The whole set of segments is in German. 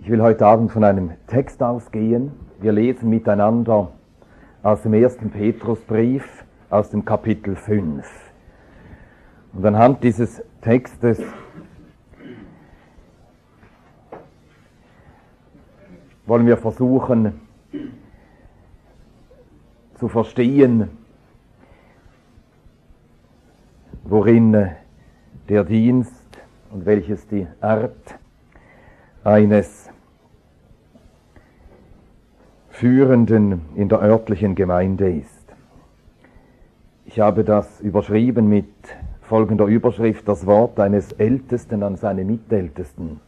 Ich will heute Abend von einem Text ausgehen. Wir lesen miteinander aus dem 1. Petrusbrief, aus dem Kapitel 5. Und anhand dieses Textes wollen wir versuchen zu verstehen, worin der Dienst und welches die Art eines Führenden in der örtlichen Gemeinde ist. Ich habe das überschrieben mit folgender Überschrift: Das Wort eines Ältesten an seine Mitältesten.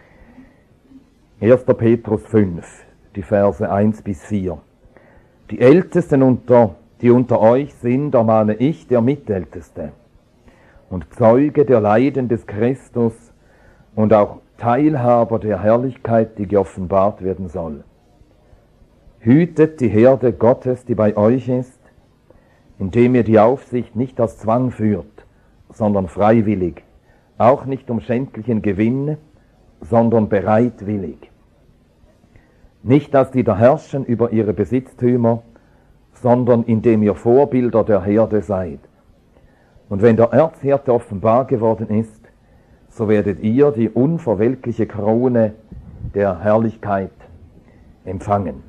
1. Petrus 5, die Verse 1 bis 4. Die Ältesten, die unter euch sind, ermahne ich, der Mitälteste und Zeuge der Leiden des Christus und auch Teilhaber der Herrlichkeit, die geoffenbart werden soll. Hütet die Herde Gottes, die bei euch ist, indem ihr die Aufsicht nicht aus Zwang führt, sondern freiwillig, auch nicht um schändlichen Gewinn, sondern bereitwillig. Nicht, dass die da herrschen über ihre Besitztümer, sondern indem ihr Vorbilder der Herde seid. Und wenn der Erzhirte offenbar geworden ist, so werdet ihr die unverwelkliche Krone der Herrlichkeit empfangen.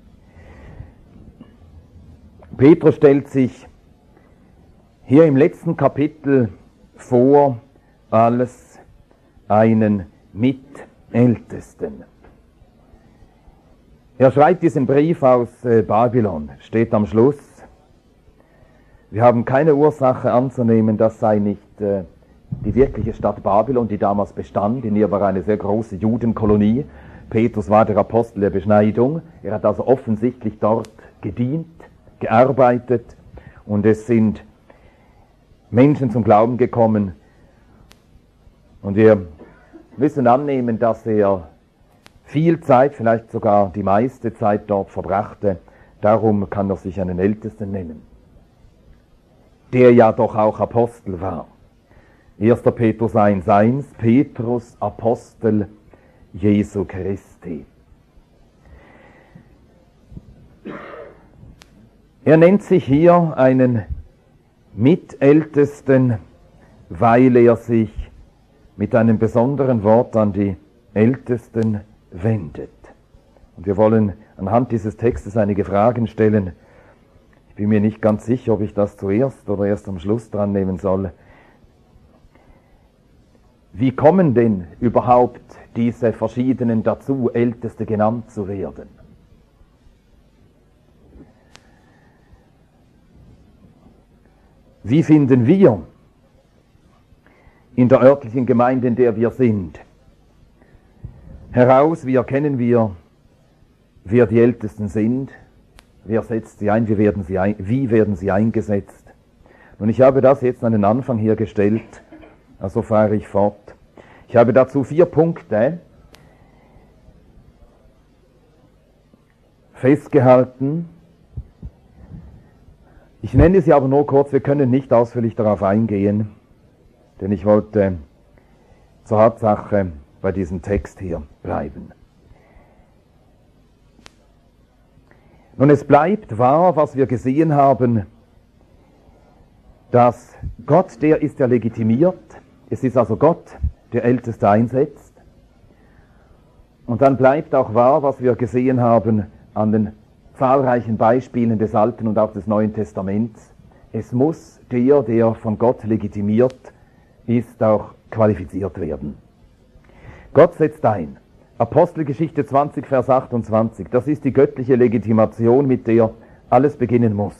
Petrus stellt sich hier im letzten Kapitel vor als einen Mitältesten. Er schreibt diesen Brief aus Babylon, steht am Schluss. Wir haben keine Ursache anzunehmen, das sei nicht die wirkliche Stadt Babylon, die damals bestand. In ihr war eine sehr große Judenkolonie. Petrus war der Apostel der Beschneidung. Er hat also offensichtlich dort gedient, gearbeitet, und es sind Menschen zum Glauben gekommen. Und wir müssen annehmen, dass er viel Zeit, vielleicht sogar die meiste Zeit dort verbrachte. Darum kann er sich einen Ältesten nennen, der ja doch auch Apostel war. 1. Petrus 1,1, Petrus, Apostel Jesu Christi. Er nennt sich hier einen Mitältesten, weil er sich mit einem besonderen Wort an die Ältesten wendet. Und wir wollen anhand dieses Textes einige Fragen stellen. Ich bin mir nicht ganz sicher, ob ich das zuerst oder erst am Schluss dran nehmen soll. Wie kommen denn überhaupt diese verschiedenen dazu, Älteste genannt zu werden? Wie finden wir in der örtlichen Gemeinde, in der wir sind, heraus, wie erkennen wir, wer die Ältesten sind, wer setzt sie ein, wie werden sie eingesetzt? Und ich habe das jetzt an den Anfang hier gestellt, also fahre ich fort. Ich habe dazu 4 Punkte festgehalten. Ich nenne sie aber nur kurz, wir können nicht ausführlich darauf eingehen, denn ich wollte zur Hauptsache bei diesem Text hier bleiben. Nun, es bleibt wahr, was wir gesehen haben, dass Gott, der ist ja legitimiert. Es ist also Gott, der Älteste einsetzt. Und dann bleibt auch wahr, was wir gesehen haben an den zahlreichen Beispielen des Alten und auch des Neuen Testaments. Es muss der von Gott legitimiert ist, auch qualifiziert werden. Gott setzt ein. Apostelgeschichte 20, Vers 28. Das ist die göttliche Legitimation, mit der alles beginnen muss.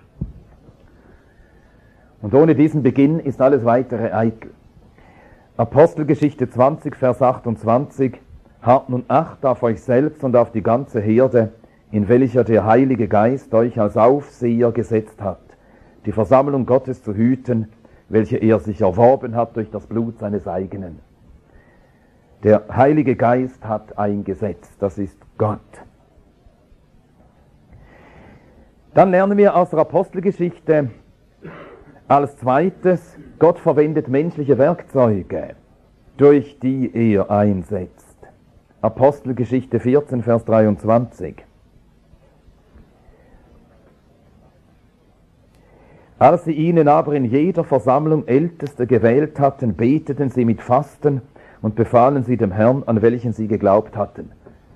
Und ohne diesen Beginn ist alles weitere eitel. Apostelgeschichte 20, Vers 28. Habt nun Acht auf euch selbst und auf die ganze Herde, in welcher der Heilige Geist euch als Aufseher gesetzt hat, die Versammlung Gottes zu hüten, welche er sich erworben hat durch das Blut seines eigenen. Der Heilige Geist hat eingesetzt, das ist Gott. Dann lernen wir aus der Apostelgeschichte als zweites, Gott verwendet menschliche Werkzeuge, durch die er einsetzt. Apostelgeschichte 14, Vers 23. Als sie ihnen aber in jeder Versammlung Älteste gewählt hatten, beteten sie mit Fasten und befahlen sie dem Herrn, an welchen sie geglaubt hatten.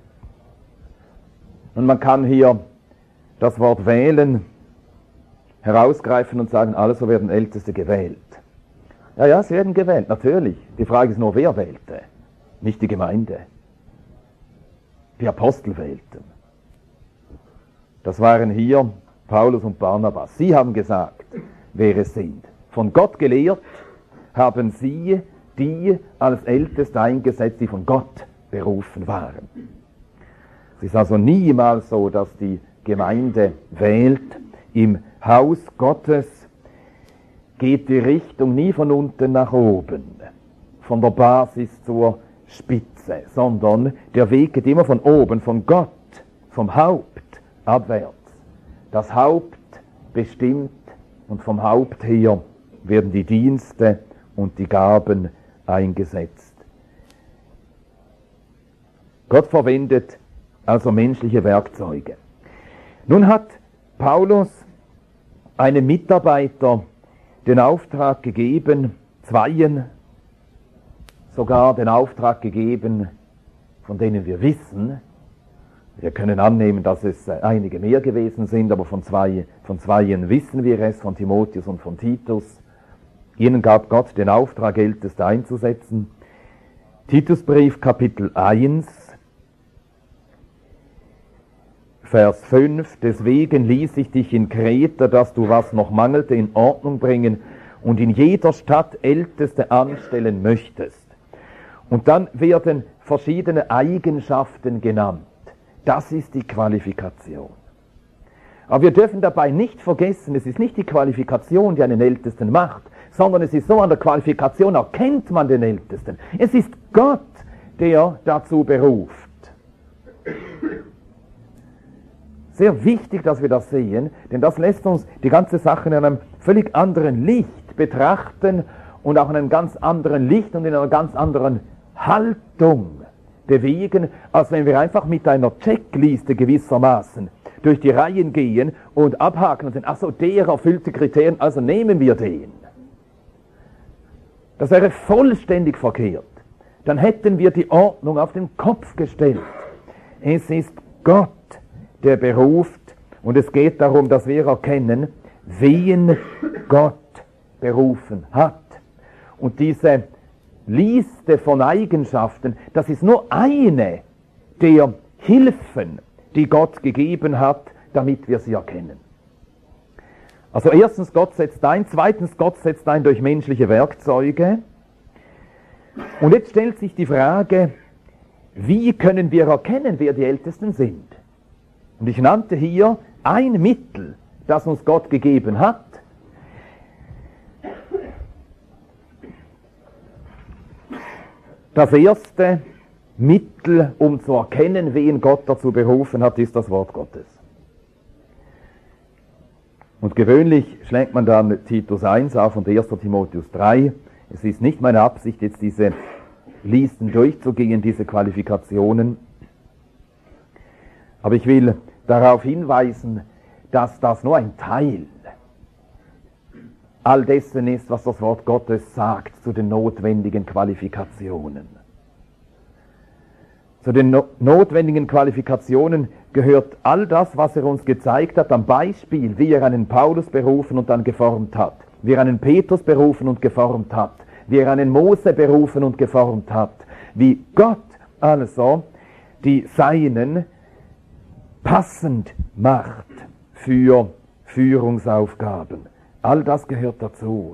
Und man kann hier das Wort wählen herausgreifen und sagen, also werden Älteste gewählt. Ja, sie werden gewählt, natürlich. Die Frage ist nur, wer wählte? Nicht die Gemeinde. Die Apostel wählten. Das waren hier Paulus und Barnabas. Sie haben gesagt, wer es sind. Von Gott gelehrt haben sie die als Älteste eingesetzt, die von Gott berufen waren. Es ist also niemals so, dass die Gemeinde wählt. Im Haus Gottes geht die Richtung nie von unten nach oben, von der Basis zur Spitze, sondern der Weg geht immer von oben, von Gott, vom Haupt abwärts. Das Haupt bestimmt und vom Haupt her werden die Dienste und die Gaben eingesetzt. Gott verwendet also menschliche Werkzeuge. Nun hat Paulus einem Mitarbeiter den Auftrag gegeben, zweien sogar den Auftrag gegeben, von denen wir wissen, wir können annehmen, dass es einige mehr gewesen sind, aber von zweien wissen wir es, von Timotheus und von Titus. Ihnen gab Gott den Auftrag, Älteste einzusetzen. Titusbrief Kapitel 1, Vers 5, deswegen ließ ich dich in Kreta, dass du, was noch mangelte, in Ordnung bringen und in jeder Stadt Älteste anstellen möchtest. Und dann werden verschiedene Eigenschaften genannt. Das ist die Qualifikation. Aber wir dürfen dabei nicht vergessen, es ist nicht die Qualifikation, die einen Ältesten macht, sondern es ist so, an der Qualifikation erkennt man den Ältesten. Es ist Gott, der dazu beruft. Sehr wichtig, dass wir das sehen, denn das lässt uns die ganze Sache in einem völlig anderen Licht betrachten und auch in einem ganz anderen Licht und in einer ganz anderen Haltung bewegen, als wenn wir einfach mit einer Checkliste gewissermaßen durch die Reihen gehen und abhaken und sagen, ach so, der erfüllt die Kriterien, also nehmen wir den. Das wäre vollständig verkehrt. Dann hätten wir die Ordnung auf den Kopf gestellt. Es ist Gott, der beruft, und es geht darum, dass wir erkennen, wen Gott berufen hat. Und diese Liste von Eigenschaften, das ist nur eine der Hilfen, die Gott gegeben hat, damit wir sie erkennen. Also erstens, Gott setzt ein, zweitens, Gott setzt ein durch menschliche Werkzeuge. Und jetzt stellt sich die Frage, wie können wir erkennen, wer die Ältesten sind? Und ich nannte hier ein Mittel, das uns Gott gegeben hat. Das erste Mittel, um zu erkennen, wen Gott dazu berufen hat, ist das Wort Gottes. Und gewöhnlich schlägt man dann Titus 1 auf und 1. Timotheus 3. Es ist nicht meine Absicht, jetzt diese Listen durchzugehen, diese Qualifikationen. Aber ich will darauf hinweisen, dass das nur ein Teil all dessen ist, was das Wort Gottes sagt zu den notwendigen Qualifikationen. Zu den notwendigen Qualifikationen gehört all das, was er uns gezeigt hat, am Beispiel, wie er einen Paulus berufen und dann geformt hat, wie er einen Petrus berufen und geformt hat, wie er einen Mose berufen und geformt hat, wie Gott also die Seinen passend macht für Führungsaufgaben. All das gehört dazu.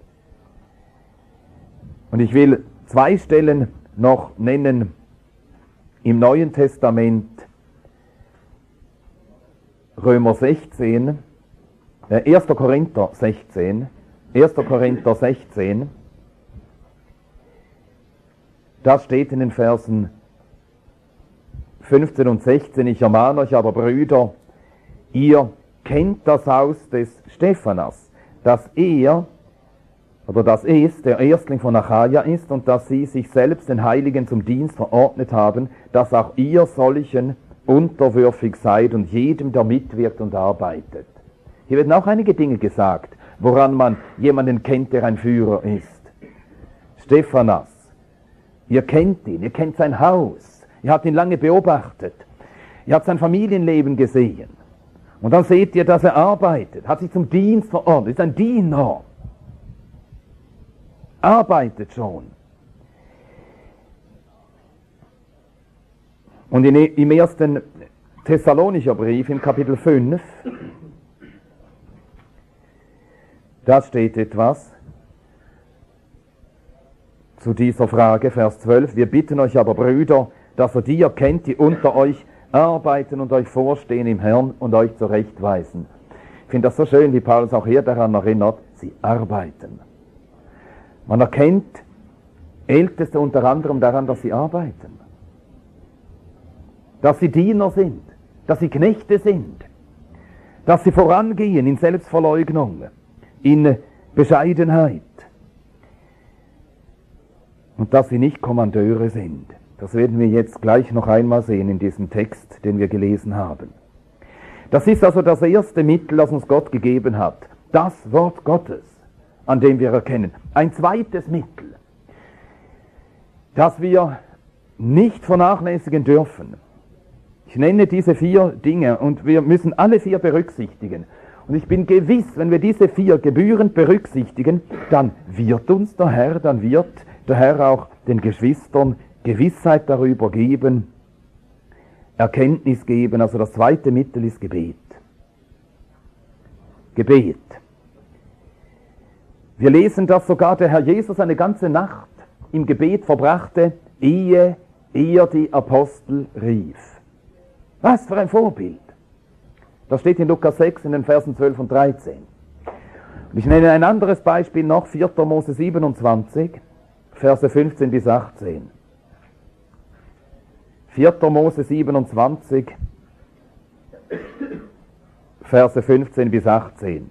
Und ich will zwei Stellen noch nennen im Neuen Testament. Römer 16, 1. Korinther 16, 1. Korinther 16, das steht in den Versen 15 und 16, ich ermahne euch aber, Brüder, ihr kennt das Haus des Stephanas, dass er oder dass es der Erstling von Achaia ist und dass sie sich selbst den Heiligen zum Dienst verordnet haben, dass auch ihr solchen unterwürfig seid und jedem, der mitwirkt und arbeitet. Hier werden auch einige Dinge gesagt, woran man jemanden kennt, der ein Führer ist. Stephanas, ihr kennt ihn, ihr kennt sein Haus, ihr habt ihn lange beobachtet, ihr habt sein Familienleben gesehen. Und dann seht ihr, dass er arbeitet, hat sich zum Dienst verordnet, ist ein Diener, arbeitet schon. Und im 1. Thessalonicher Brief, im Kapitel 5, da steht etwas zu dieser Frage, Vers 12. Wir bitten euch aber, Brüder, dass ihr die erkennt, die unter euch arbeiten und euch vorstehen im Herrn und euch zurechtweisen. Ich finde das so schön, wie Paulus auch hier daran erinnert, sie arbeiten. Man erkennt Älteste unter anderem daran, dass sie arbeiten. Dass sie Diener sind, dass sie Knechte sind, dass sie vorangehen in Selbstverleugnung, in Bescheidenheit und dass sie nicht Kommandeure sind. Das werden wir jetzt gleich noch einmal sehen in diesem Text, den wir gelesen haben. Das ist also das erste Mittel, das uns Gott gegeben hat, das Wort Gottes, an dem wir erkennen. Ein zweites Mittel, das wir nicht vernachlässigen dürfen. Ich nenne diese 4 Dinge und wir müssen alle 4 berücksichtigen. Und ich bin gewiss, wenn wir diese 4 gebührend berücksichtigen, dann wird uns der Herr auch den Geschwistern Gewissheit darüber geben, Erkenntnis geben. Also das zweite Mittel ist Gebet. Gebet. Wir lesen, dass sogar der Herr Jesus eine ganze Nacht im Gebet verbrachte, ehe er die Apostel rief. Was für ein Vorbild! Das steht in Lukas 6 in den Versen 12 und 13. Und ich nenne ein anderes Beispiel noch, 4. Mose 27, Verse 15 bis 18. 4. Mose 27, Verse 15 bis 18.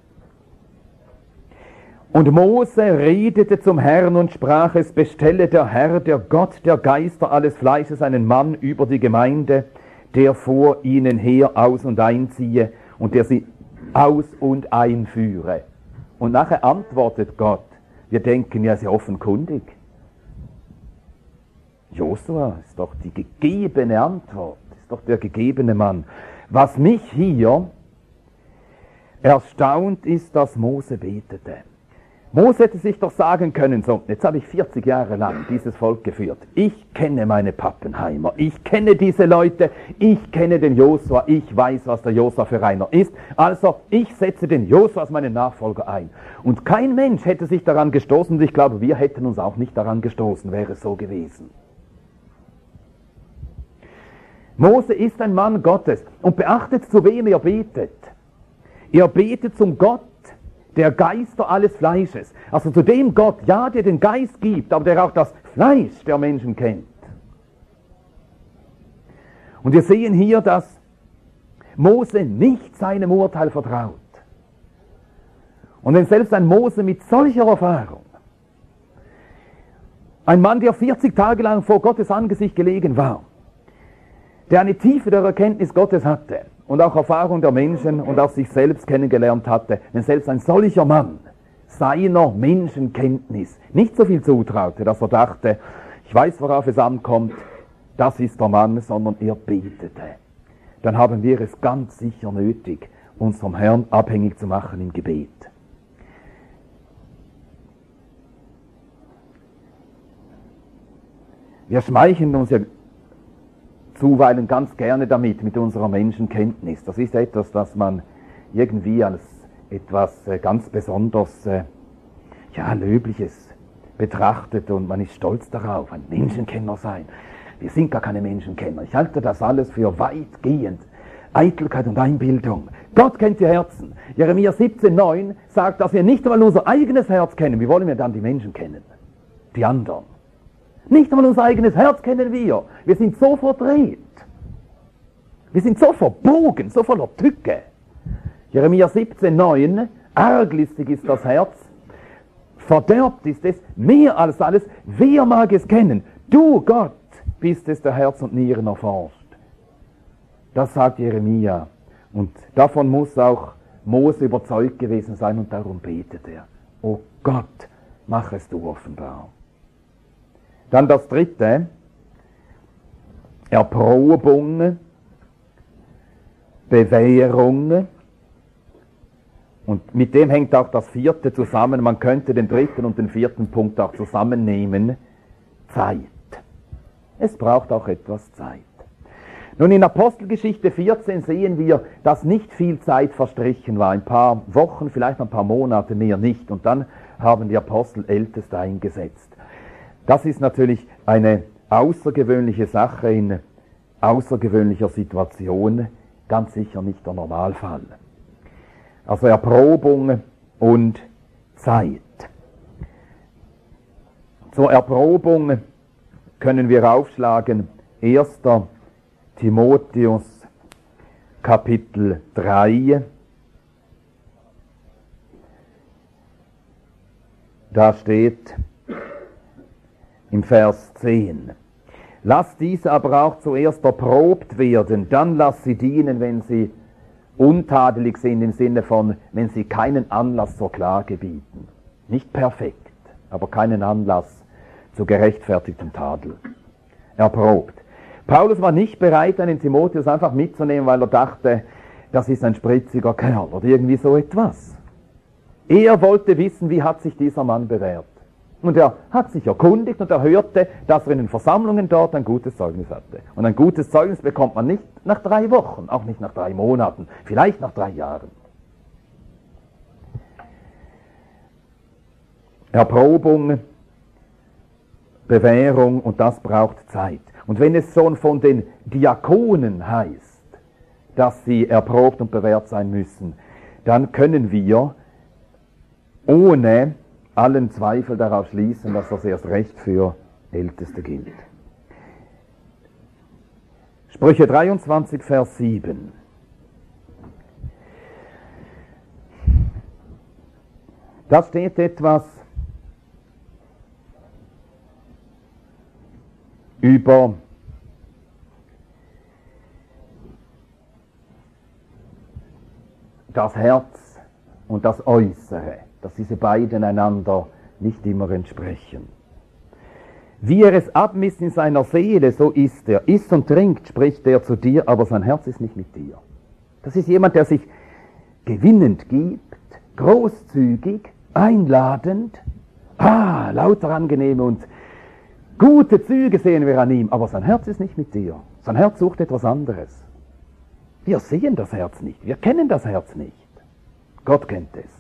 Und Mose redete zum Herrn und sprach, es bestelle der Herr, der Gott, der Geister alles Fleisches, einen Mann über die Gemeinde, der vor ihnen her aus- und einziehe und der sie aus- und einführe. Und nachher antwortet Gott, wir denken ja sehr offenkundig. Josua ist doch die gegebene Antwort, ist doch der gegebene Mann. Was mich hier erstaunt ist, dass Mose betete. Mose hätte sich doch sagen können, so, jetzt habe ich 40 Jahre lang dieses Volk geführt. Ich kenne meine Pappenheimer, ich kenne diese Leute, ich kenne den Josua, ich weiß, was der Josua für einer ist. Also, ich setze den Josua als meinen Nachfolger ein. Und kein Mensch hätte sich daran gestoßen, und ich glaube, wir hätten uns auch nicht daran gestoßen, wäre es so gewesen. Mose ist ein Mann Gottes und beachtet, zu wem er betet. Er betet zum Gott, der Geister alles Fleisches. Also zu dem Gott, ja, der den Geist gibt, aber der auch das Fleisch der Menschen kennt. Und wir sehen hier, dass Mose nicht seinem Urteil vertraut. Und wenn selbst ein Mose mit solcher Erfahrung, ein Mann, der 40 Tage lang vor Gottes Angesicht gelegen war, der eine Tiefe der Erkenntnis Gottes hatte und auch Erfahrung der Menschen und auch sich selbst kennengelernt hatte, wenn selbst ein solcher Mann seiner Menschenkenntnis nicht so viel zutraute, dass er dachte, ich weiß, worauf es ankommt, das ist der Mann, sondern er betete. Dann haben wir es ganz sicher nötig, uns vom Herrn abhängig zu machen im Gebet. Wir schmeicheln uns ja zuweilen ganz gerne damit, mit unserer Menschenkenntnis. Das ist etwas, das man irgendwie als etwas ganz besonders Löbliches betrachtet und man ist stolz darauf, ein Menschenkenner sein. Wir sind gar keine Menschenkenner. Ich halte das alles für weitgehend Eitelkeit und Einbildung. Gott kennt die Herzen. Jeremia 17,9 sagt, dass wir nicht einmal unser eigenes Herz kennen. Wie wollen wir dann die Menschen kennen? Die anderen. Nicht einmal unser eigenes Herz kennen wir. Wir sind so verdreht. Wir sind so verbogen, so voller Tücke. Jeremia 17,9, arglistig ist das Herz, Verderbt ist es mehr als alles. Wer mag es kennen? Du, Gott, bist es, der Herz und Nieren erforscht. Das sagt Jeremia. Und davon muss auch Mose überzeugt gewesen sein und darum betet er. O Gott, mach es du offenbar. Dann das dritte, Erprobung, Bewährung. Und mit dem hängt auch das vierte zusammen. Man könnte den dritten und den vierten Punkt auch zusammennehmen. Zeit. Es braucht auch etwas Zeit. Nun, in Apostelgeschichte 14 sehen wir, dass nicht viel Zeit verstrichen war. Ein paar Wochen, vielleicht ein paar Monate, mehr nicht. Und dann haben die Apostel Älteste eingesetzt. Das ist natürlich eine außergewöhnliche Sache in außergewöhnlicher Situation. Ganz sicher nicht der Normalfall. Also Erprobung und Zeit. Zur Erprobung können wir aufschlagen 1. Timotheus Kapitel 3. Da steht im Vers 10. Lass dies aber auch zuerst erprobt werden, dann lass sie dienen, wenn sie untadelig sind, im Sinne von, wenn sie keinen Anlass zur Klage bieten. Nicht perfekt, aber keinen Anlass zu gerechtfertigtem Tadel. Erprobt. Paulus war nicht bereit, einen Timotheus einfach mitzunehmen, weil er dachte, das ist ein spritziger Kerl oder irgendwie so etwas. Er wollte wissen, wie hat sich dieser Mann bewährt. Und er hat sich erkundigt und er hörte, dass er in den Versammlungen dort ein gutes Zeugnis hatte. Und ein gutes Zeugnis bekommt man nicht nach 3 Wochen, auch nicht nach 3 Monaten, vielleicht nach 3 Jahren. Erprobung, Bewährung, und das braucht Zeit. Und wenn es schon von den Diakonen heißt, dass sie erprobt und bewährt sein müssen, dann können wir ohne allen Zweifel darauf schließen, dass das erst recht für Älteste gilt. Sprüche 23, Vers 7. Da steht etwas über das Herz und das Äußere, dass diese beiden einander nicht immer entsprechen. Wie er es abmisst in seiner Seele, so ist er. Isst und trinkt, spricht er zu dir, aber sein Herz ist nicht mit dir. Das ist jemand, der sich gewinnend gibt, großzügig, einladend, lauter angenehme und gute Züge sehen wir an ihm, aber sein Herz ist nicht mit dir. Sein Herz sucht etwas anderes. Wir sehen das Herz nicht, wir kennen das Herz nicht. Gott kennt es.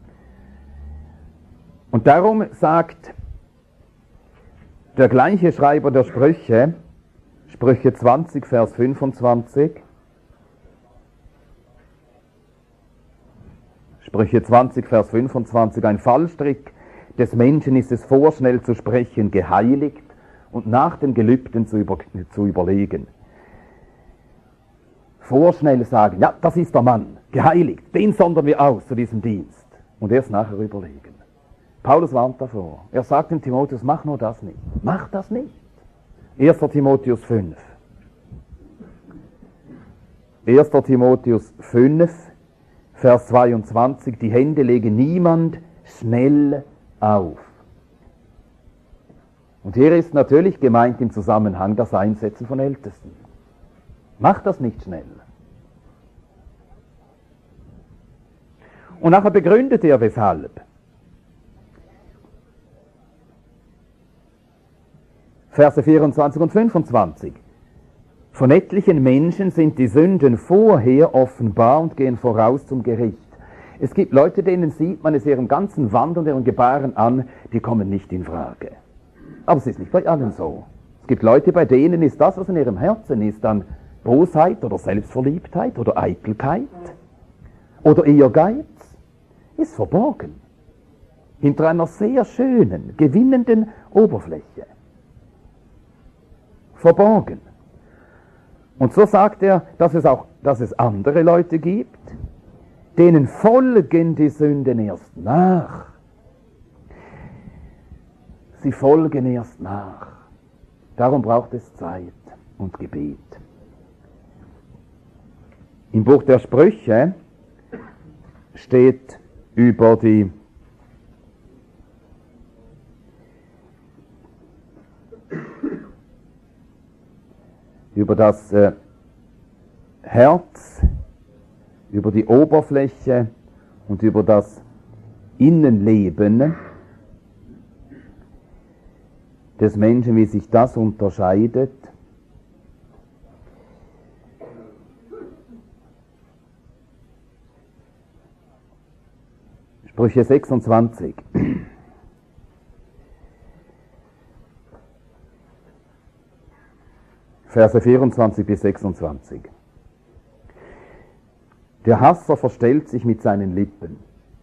Und darum sagt der gleiche Schreiber der Sprüche, Sprüche 20, Vers 25, Sprüche 20, Vers 25, ein Fallstrick des Menschen ist es, vorschnell zu sprechen, geheiligt und nach den Gelübden zu überlegen. Vorschnell sagen, ja, das ist der Mann, geheiligt, den sondern wir aus zu diesem Dienst. Und erst nachher überlegen. Paulus warnt davor. Er sagt dem Timotheus, mach nur das nicht. Mach das nicht. 1. Timotheus 5. 1. Timotheus 5, Vers 22, die Hände legen niemand schnell auf. Und hier ist natürlich gemeint im Zusammenhang das Einsetzen von Ältesten. Mach das nicht schnell. Und nachher begründet er weshalb. Verse 24 und 25. Von etlichen Menschen sind die Sünden vorher offenbar und gehen voraus zum Gericht. Es gibt Leute, denen sieht man es ihrem ganzen Wandern und ihrem Gebaren an, die kommen nicht in Frage. Aber es ist nicht bei allen so. Es gibt Leute, bei denen ist das, was in ihrem Herzen ist, dann Bosheit oder Selbstverliebtheit oder Eitelkeit oder Ehrgeiz, ist verborgen. Hinter einer sehr schönen, gewinnenden Oberfläche. Verborgen. Und so sagt er, dass es andere Leute gibt, denen folgen die Sünden erst nach. sie folgen erst nach. Darum braucht es Zeit und Gebet. Im Buch der Sprüche steht über das Herz, über die Oberfläche und über das Innenleben des Menschen, wie sich das unterscheidet. Sprüche 26. Verse 24 bis 26. Der Hasser verstellt sich mit seinen Lippen,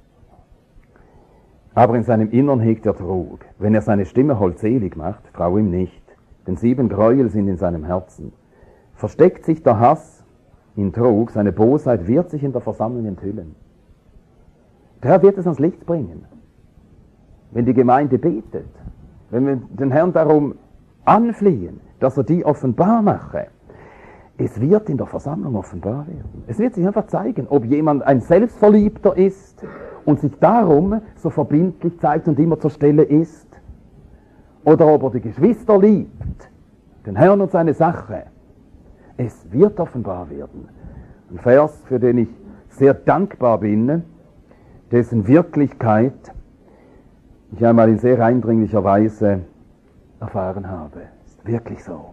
aber in seinem Innern hegt er Trug. Wenn er seine Stimme holdselig macht, trau ihm nicht, denn 7 Gräuel sind in seinem Herzen. Versteckt sich der Hass in Trug, seine Bosheit wird sich in der Versammlung enthüllen. Der Herr wird es ans Licht bringen, wenn die Gemeinde betet, wenn wir den Herrn darum anflehen, dass er die offenbar mache. Es wird in der Versammlung offenbar werden. Es wird sich einfach zeigen, ob jemand ein Selbstverliebter ist und sich darum so verbindlich zeigt und immer zur Stelle ist, oder ob er die Geschwister liebt, den Herrn und seine Sache. Es wird offenbar werden. Ein Vers, für den ich sehr dankbar bin, dessen Wirklichkeit ich einmal in sehr eindringlicher Weise erfahren habe. Ist wirklich so.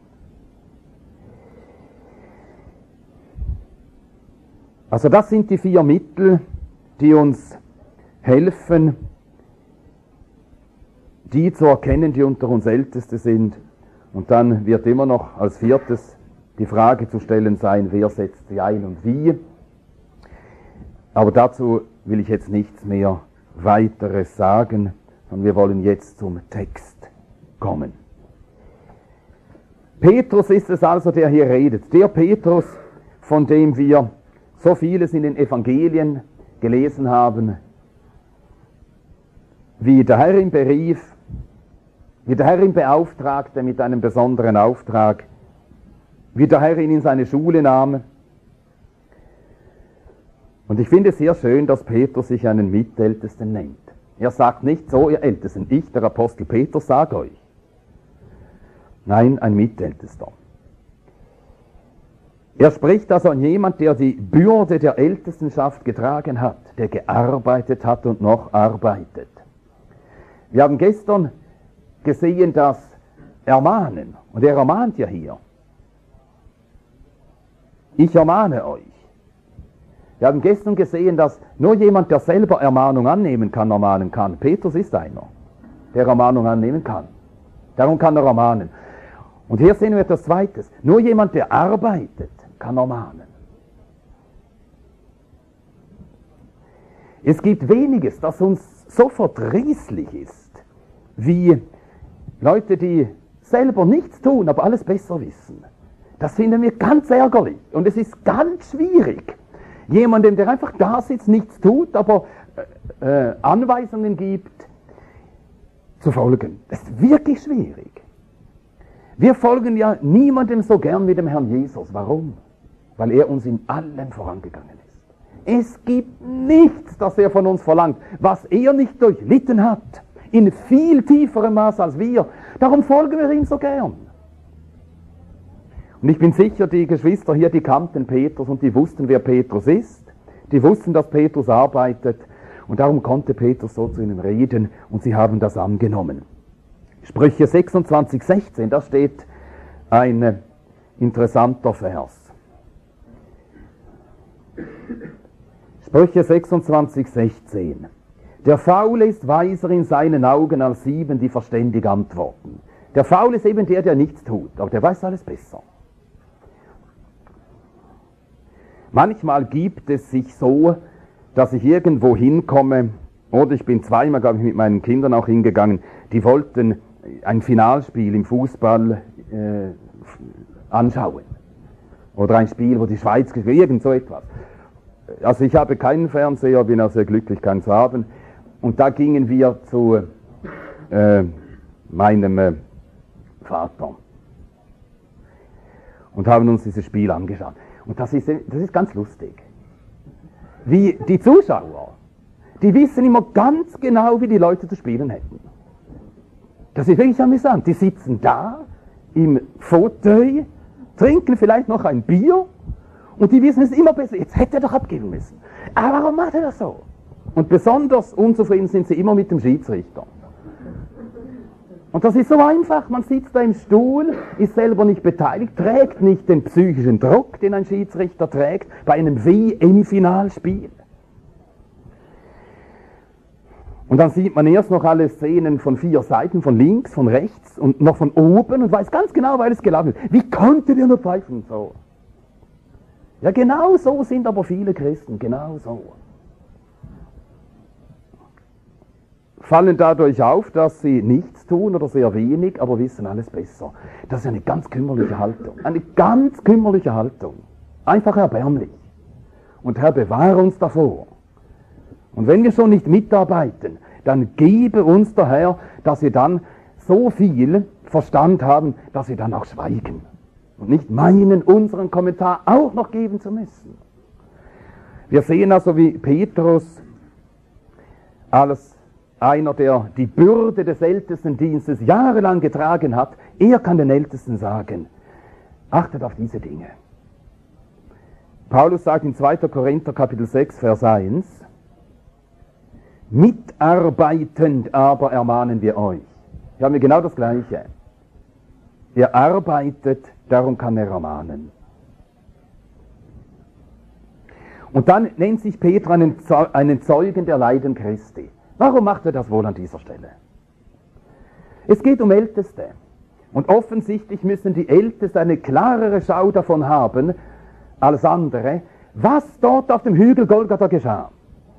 Also das sind die 4 Mittel, die uns helfen, die zu erkennen, die unter uns Älteste sind. Und dann wird immer noch als 4. die Frage zu stellen sein, wer setzt sie ein und wie. Aber dazu will ich jetzt nichts mehr weiteres sagen, sondern wir wollen jetzt zum Text kommen. Petrus ist es also, der hier redet. Der Petrus, von dem wir so vieles in den Evangelien gelesen haben, wie der Herr ihn berief, wie der Herr ihn beauftragte mit einem besonderen Auftrag, wie der Herr ihn in seine Schule nahm. Und ich finde es sehr schön, dass Petrus sich einen Mitältesten nennt. Er sagt nicht so, ihr Ältesten, ich, der Apostel Petrus, sage euch. Nein, ein Mitältester. Er spricht also an jemand, der die Bürde der Ältestenschaft getragen hat, der gearbeitet hat und noch arbeitet. Wir haben gestern gesehen, das Ermahnen, und er ermahnt ja hier. Ich ermahne euch. Wir haben gestern gesehen, dass nur jemand, der selber Ermahnung annehmen kann, ermahnen kann. Petrus ist einer, der Ermahnung annehmen kann. Darum kann er ermahnen. Und hier sehen wir etwas Zweites. Nur jemand, der arbeitet, kann ermahnen. Es gibt weniges, das uns so verdrießlich ist, wie Leute, die selber nichts tun, aber alles besser wissen. Das finden wir ganz ärgerlich. Und es ist ganz schwierig, jemandem, der einfach da sitzt, nichts tut, aber Anweisungen gibt, zu folgen. Das ist wirklich schwierig. Wir folgen ja niemandem so gern wie dem Herrn Jesus. Warum? Weil er uns in allem vorangegangen ist. Es gibt nichts, das er von uns verlangt, was er nicht durchlitten hat, in viel tieferem Maß als wir. Darum folgen wir ihm so gern. Und ich bin sicher, die Geschwister hier, die kannten Petrus und die wussten, wer Petrus ist. Die wussten, dass Petrus arbeitet. Und darum konnte Petrus so zu ihnen reden und sie haben das angenommen. Sprüche 26, 16, da steht ein interessanter Vers. Sprüche 26, 16. Der Faule ist weiser in seinen Augen als 7, die verständig antworten. Der Faule ist eben der nichts tut, aber der weiß alles besser. Manchmal gibt es sich so, dass ich irgendwo hinkomme, oder ich bin zweimal, glaube ich, mit meinen Kindern auch hingegangen, die wollten ein Finalspiel im Fußball anschauen. Oder ein Spiel, wo die Schweiz gespielt, irgend so etwas. Also ich habe keinen Fernseher, bin auch sehr glücklich, keinen zu haben. Und da gingen wir zu meinem Vater und haben uns dieses Spiel angeschaut. Und das ist ganz lustig. Wie die Zuschauer, die wissen immer ganz genau, wie die Leute zu spielen hätten. Das ist wirklich amüsant. Die sitzen da im Fauteuil, trinken vielleicht noch ein Bier und die wissen es immer besser. Jetzt hätte er doch abgeben müssen. Aber warum macht er das so? Und besonders unzufrieden sind sie immer mit dem Schiedsrichter. Und das ist so einfach. Man sitzt da im Stuhl, ist selber nicht beteiligt, trägt nicht den psychischen Druck, den ein Schiedsrichter trägt bei einem WM-Finalspiel. Und dann sieht man erst noch alle Szenen von 4 Seiten, von links, von rechts und noch von oben und weiß ganz genau, weil es gelaufen ist. Wie konnte der nur pfeifen? So. Ja, genau so sind aber viele Christen, genau so. Fallen dadurch auf, dass sie nichts tun oder sehr wenig, aber wissen alles besser. Das ist eine ganz kümmerliche Haltung. Eine ganz kümmerliche Haltung. Einfach erbärmlich. Und Herr, bewahre uns davor. Und wenn wir schon nicht mitarbeiten, dann gebe uns der Herr, dass wir dann so viel Verstand haben, dass wir dann auch schweigen. Und nicht meinen, unseren Kommentar auch noch geben zu müssen. Wir sehen also, wie Petrus als einer, der die Bürde des Ältestendienstes jahrelang getragen hat, er kann den Ältesten sagen, achtet auf diese Dinge. Paulus sagt in 2. Korinther Kapitel 6, Vers 1, mitarbeitend aber ermahnen wir euch. Hier haben wir genau das Gleiche. Er arbeitet, darum kann er ermahnen. Und dann nennt sich Petrus einen Zeugen der Leiden Christi. Warum macht er das wohl an dieser Stelle? Es geht um Älteste. Und offensichtlich müssen die Ältesten eine klarere Schau davon haben, als andere, was dort auf dem Hügel Golgatha geschah.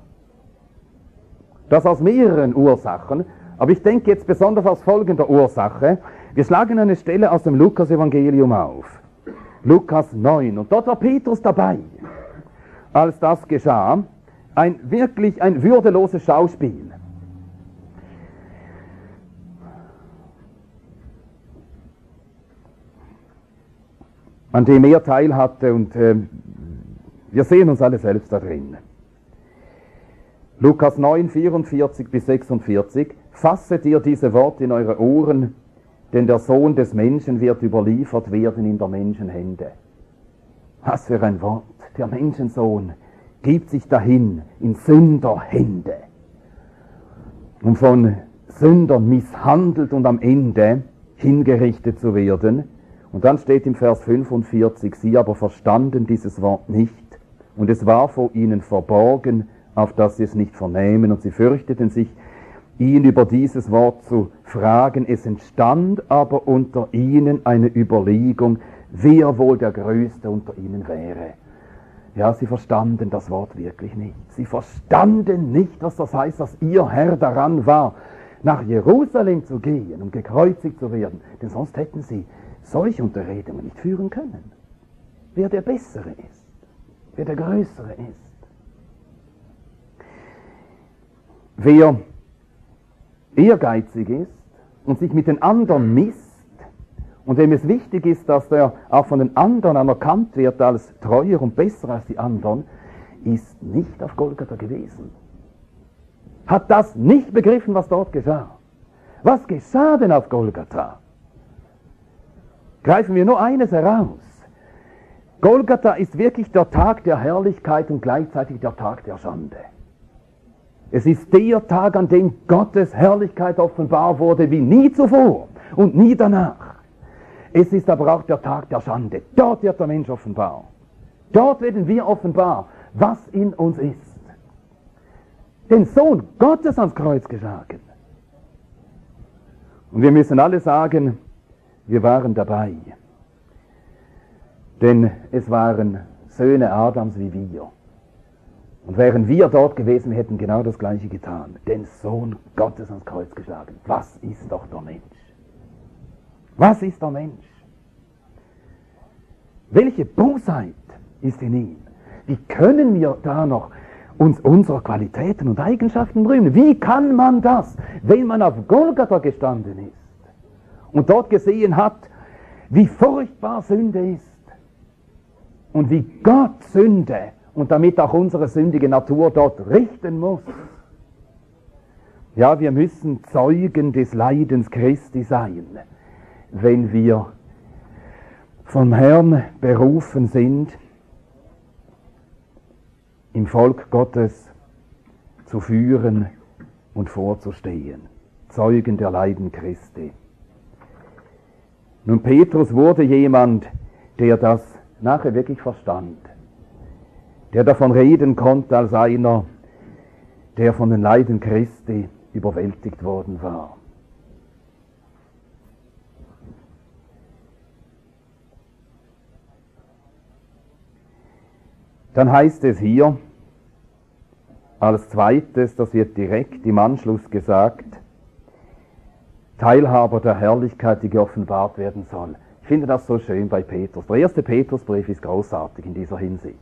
Das aus mehreren Ursachen, aber ich denke jetzt besonders aus folgender Ursache. Wir schlagen eine Stelle aus dem Lukas-Evangelium auf. Lukas 9. Und dort war Petrus dabei, als das geschah. Wirklich ein würdeloses Schauspiel. An dem er teil hatte und wir sehen uns alle selbst da drin. Lukas 9, 44 bis 46. Fasset ihr diese Worte in eure Ohren, denn der Sohn des Menschen wird überliefert werden in der Menschenhände. Was für ein Wort, der Menschensohn gibt sich dahin in Sünderhände, um von Sündern misshandelt und am Ende hingerichtet zu werden. Und dann steht im Vers 45, sie aber verstanden dieses Wort nicht, und es war vor ihnen verborgen, auf dass sie es nicht vernehmen, und sie fürchteten sich, ihn über dieses Wort zu fragen. Es entstand aber unter ihnen eine Überlegung, wer wohl der Größte unter ihnen wäre. Ja, sie verstanden das Wort wirklich nicht. Sie verstanden nicht, was das heißt, dass ihr Herr daran war, nach Jerusalem zu gehen, um gekreuzigt zu werden. Denn sonst hätten sie solche Unterredungen nicht führen können. Wer der Bessere ist, wer der Größere ist. Wer ehrgeizig ist und sich mit den anderen misst, und dem es wichtig ist, dass er auch von den anderen anerkannt wird als treuer und besser als die anderen, ist nicht auf Golgatha gewesen. Hat das nicht begriffen, was dort geschah. Was geschah denn auf Golgatha? Greifen wir nur eines heraus. Golgatha ist wirklich der Tag der Herrlichkeit und gleichzeitig der Tag der Schande. Es ist der Tag, an dem Gottes Herrlichkeit offenbar wurde wie nie zuvor und nie danach. Es ist aber auch der Tag der Schande. Dort wird der Mensch offenbar. Dort werden wir offenbar, was in uns ist. Den Sohn Gottes ans Kreuz geschlagen. Und wir müssen alle sagen, wir waren dabei. Denn es waren Söhne Adams wie wir. Und wären wir dort gewesen, wir hätten genau das Gleiche getan. Den Sohn Gottes ans Kreuz geschlagen. Was ist doch der Mensch? Was ist der Mensch? Welche Bosheit ist in ihm? Wie können wir da noch uns unserer Qualitäten und Eigenschaften rühmen? Wie kann man das, wenn man auf Golgatha gestanden ist? und dort gesehen hat, wie furchtbar Sünde ist und wie Gott Sünde und damit auch unsere sündige Natur dort richten muss. Ja, wir müssen Zeugen des Leidens Christi sein, wenn wir vom Herrn berufen sind, im Volk Gottes zu führen und vorzustehen. Zeugen der Leiden Christi. Nun, Petrus wurde jemand, der das nachher wirklich verstand, der davon reden konnte als einer, der von den Leiden Christi überwältigt worden war. Dann heißt es hier, als zweites, das wird direkt im Anschluss gesagt, Teilhaber der Herrlichkeit, die geoffenbart werden soll. Ich finde das so schön bei Petrus. Der erste Petrusbrief ist großartig in dieser Hinsicht.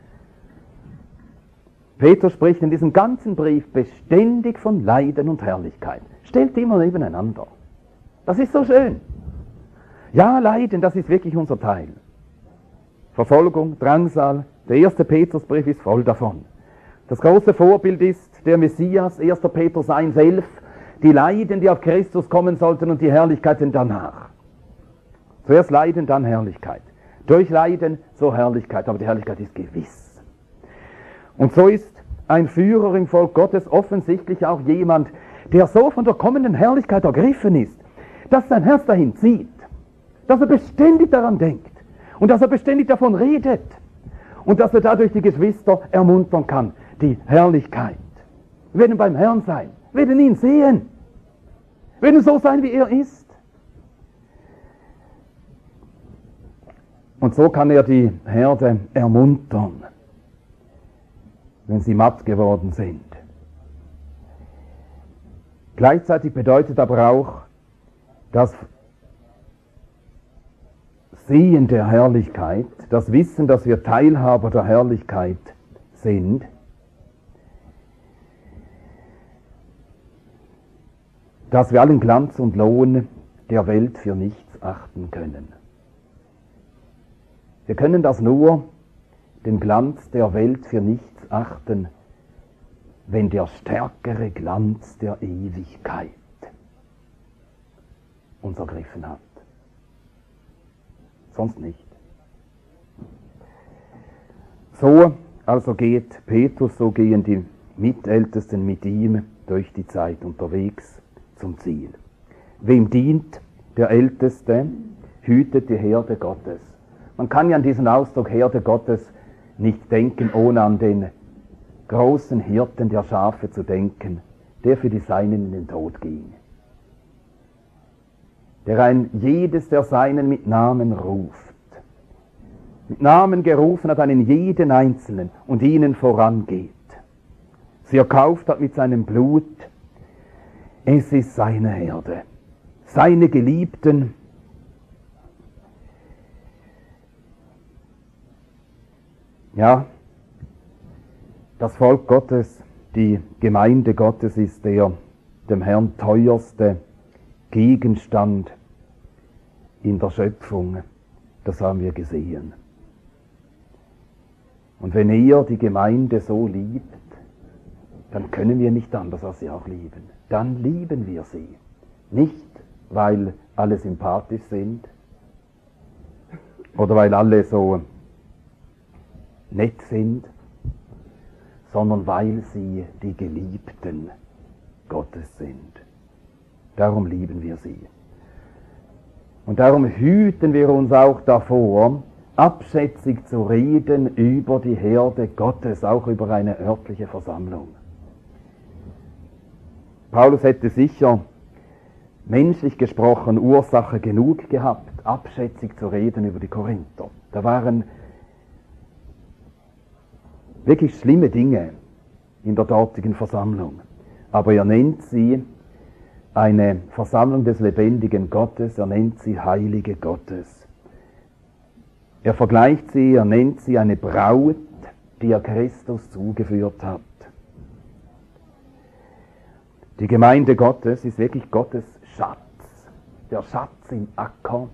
Petrus spricht in diesem ganzen Brief beständig von Leiden und Herrlichkeit. Stellt die immer nebeneinander. Das ist so schön. Ja, Leiden, das ist wirklich unser Teil. Verfolgung, Drangsal, der erste Petrusbrief ist voll davon. Das große Vorbild ist der Messias, 1. Petrus 1,11, die Leiden, die auf Christus kommen sollten und die Herrlichkeiten danach. Zuerst Leiden, dann Herrlichkeit. Durch Leiden, so Herrlichkeit, aber die Herrlichkeit ist gewiss. Und so ist ein Führer im Volk Gottes offensichtlich auch jemand, der so von der kommenden Herrlichkeit ergriffen ist, dass sein Herz dahin zieht, dass er beständig daran denkt und dass er beständig davon redet und dass er dadurch die Geschwister ermuntern kann. Die Herrlichkeit. Wir werden beim Herrn sein, wir werden ihn sehen, wir werden so sein, wie er ist. Und so kann er die Herde ermuntern, wenn sie matt geworden sind. Gleichzeitig bedeutet aber auch das Sehen der Herrlichkeit, das Wissen, dass wir Teilhaber der Herrlichkeit sind, dass wir allen Glanz und Lohn der Welt für nichts achten können. Wir können das nur, den Glanz der Welt für nichts achten, wenn der stärkere Glanz der Ewigkeit uns ergriffen hat. Sonst nicht. So also geht Petrus, so gehen die Mitältesten mit ihm durch die Zeit unterwegs zum Ziel. Wem dient der Älteste, hütet die Herde Gottes. Man kann ja an diesen Ausdruck Herde Gottes nicht denken, ohne an den großen Hirten der Schafe zu denken, der für die Seinen in den Tod ging. Der ein jedes der Seinen mit Namen ruft. Mit Namen gerufen hat einen jeden Einzelnen und ihnen vorangeht. Sie erkauft hat mit seinem Blut. Es ist seine Herde, seine Geliebten. Ja, das Volk Gottes, die Gemeinde Gottes ist der dem Herrn teuerste Gegenstand in der Schöpfung. Das haben wir gesehen. Und wenn er die Gemeinde so liebt, dann können wir nicht anders als sie auch lieben. Dann lieben wir sie. Nicht, weil alle sympathisch sind oder weil alle so nett sind, sondern weil sie die Geliebten Gottes sind. Darum lieben wir sie. Und darum hüten wir uns auch davor, abschätzig zu reden über die Herde Gottes, auch über eine örtliche Versammlung. Paulus hätte sicher, menschlich gesprochen, Ursache genug gehabt, abschätzig zu reden über die Korinther. Da waren wirklich schlimme Dinge in der dortigen Versammlung. Aber er nennt sie eine Versammlung des lebendigen Gottes, er nennt sie Heilige Gottes. Er vergleicht sie, er nennt sie eine Braut, die er Christus zugeführt hat. Die Gemeinde Gottes ist wirklich Gottes Schatz. der Schatz im Acker.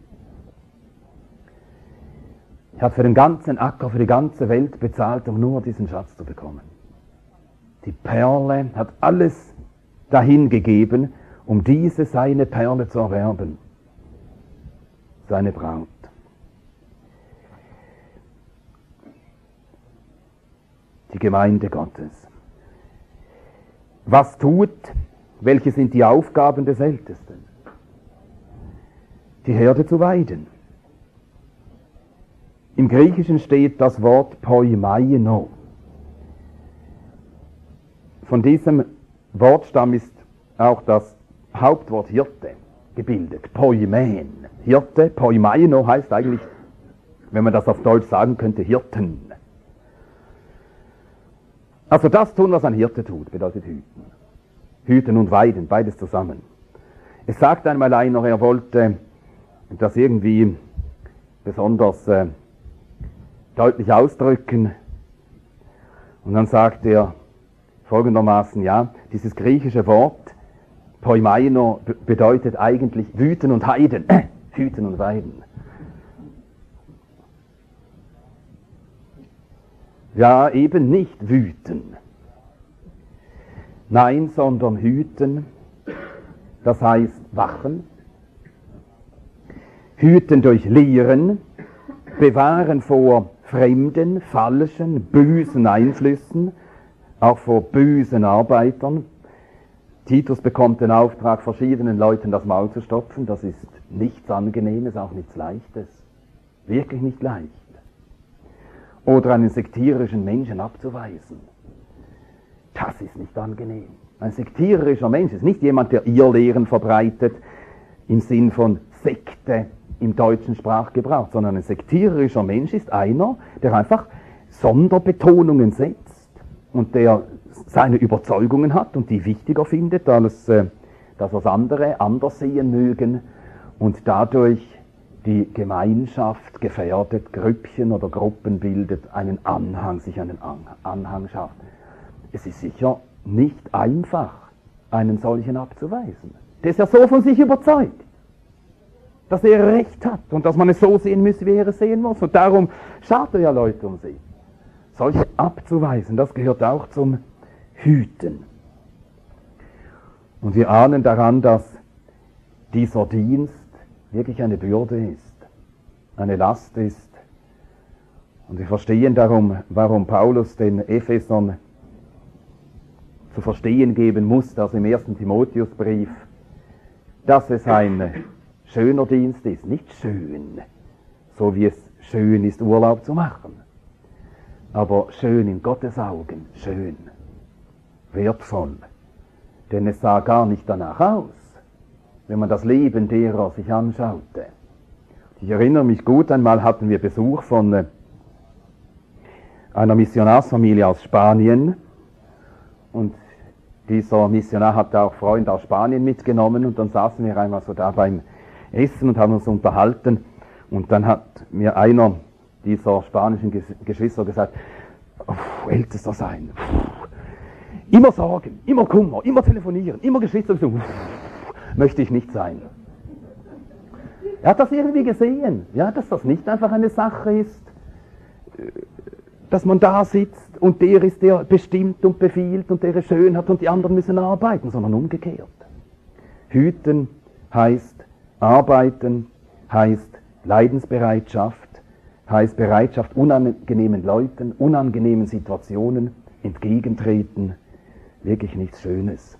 Er hat für den ganzen Acker, für die ganze Welt bezahlt, um nur diesen Schatz zu bekommen. Die Perle hat alles dahin gegeben, um diese seine Perle zu erwerben. Seine Braut. Die Gemeinde Gottes. Was tut, welche sind die Aufgaben des Ältesten? Die Herde zu weiden. Im Griechischen steht das Wort poimaino. Von diesem Wortstamm ist auch das Hauptwort Hirte gebildet. Poimen. Hirte, poimaino heißt eigentlich, wenn man das auf Deutsch sagen könnte, Hirten. Also das tun, was ein Hirte tut, bedeutet hüten. Hüten und weiden, beides zusammen. Es sagt einmal einer, er wollte das irgendwie besonders deutlich ausdrücken. Und dann sagt er folgendermaßen, ja, dieses griechische Wort poimaino bedeutet eigentlich wüten und heiden, hüten und weiden. Ja, eben nicht wüten. Nein, sondern hüten, das heißt wachen. Hüten durch Lehren, bewahren vor fremden, falschen, bösen Einflüssen, auch vor bösen Arbeitern. Titus bekommt den Auftrag, verschiedenen Leuten das Maul zu stopfen. Das ist nichts Angenehmes, auch nichts Leichtes. Wirklich nicht leicht. Oder einen sektierischen Menschen abzuweisen. Das ist nicht angenehm. Ein sektierischer Mensch ist nicht jemand, der Irrlehren verbreitet, im Sinn von Sekte im deutschen Sprachgebrauch, sondern ein sektierischer Mensch ist einer, der einfach Sonderbetonungen setzt und der seine Überzeugungen hat und die wichtiger findet, als dass das andere anders sehen mögen und dadurch die Gemeinschaft gefährdet, Grüppchen oder Gruppen bildet, einen Anhang, sich einen Anhang schafft. Es ist sicher nicht einfach, einen solchen abzuweisen. Der ist ja so von sich überzeugt, dass er Recht hat und dass man es so sehen müsse, wie er es sehen muss. Und darum schaut er ja Leute um sich. Solche abzuweisen, das gehört auch zum Hüten. Und wir ahnen daran, dass dieser Dienst wirklich eine Bürde ist, eine Last ist. Und wir verstehen darum, warum Paulus den Ephesern zu verstehen geben muss, dass im 1. Timotheusbrief, dass es ein schöner Dienst ist, nicht schön, so wie es schön ist, Urlaub zu machen, aber schön in Gottes Augen, schön, wertvoll, denn es sah gar nicht danach aus, wenn man das Leben derer sich anschaute. Ich erinnere mich gut, einmal hatten wir Besuch von einer Missionarsfamilie aus Spanien und dieser Missionar hatte auch Freunde aus Spanien mitgenommen und dann saßen wir einmal so da beim Essen und haben uns unterhalten und dann hat mir einer dieser spanischen Geschwister gesagt, Ältester sein, immer Sorgen, immer Kummer, immer telefonieren, immer Geschwisterbesuch, möchte ich nicht sein. Er hat das irgendwie gesehen, ja, dass das nicht einfach eine Sache ist, dass man da sitzt und der ist, der bestimmt und befiehlt und der es schön hat und die anderen müssen arbeiten, sondern umgekehrt. Hüten heißt arbeiten, heißt Leidensbereitschaft, heißt Bereitschaft, unangenehmen Leuten, unangenehmen Situationen entgegentreten, wirklich nichts Schönes.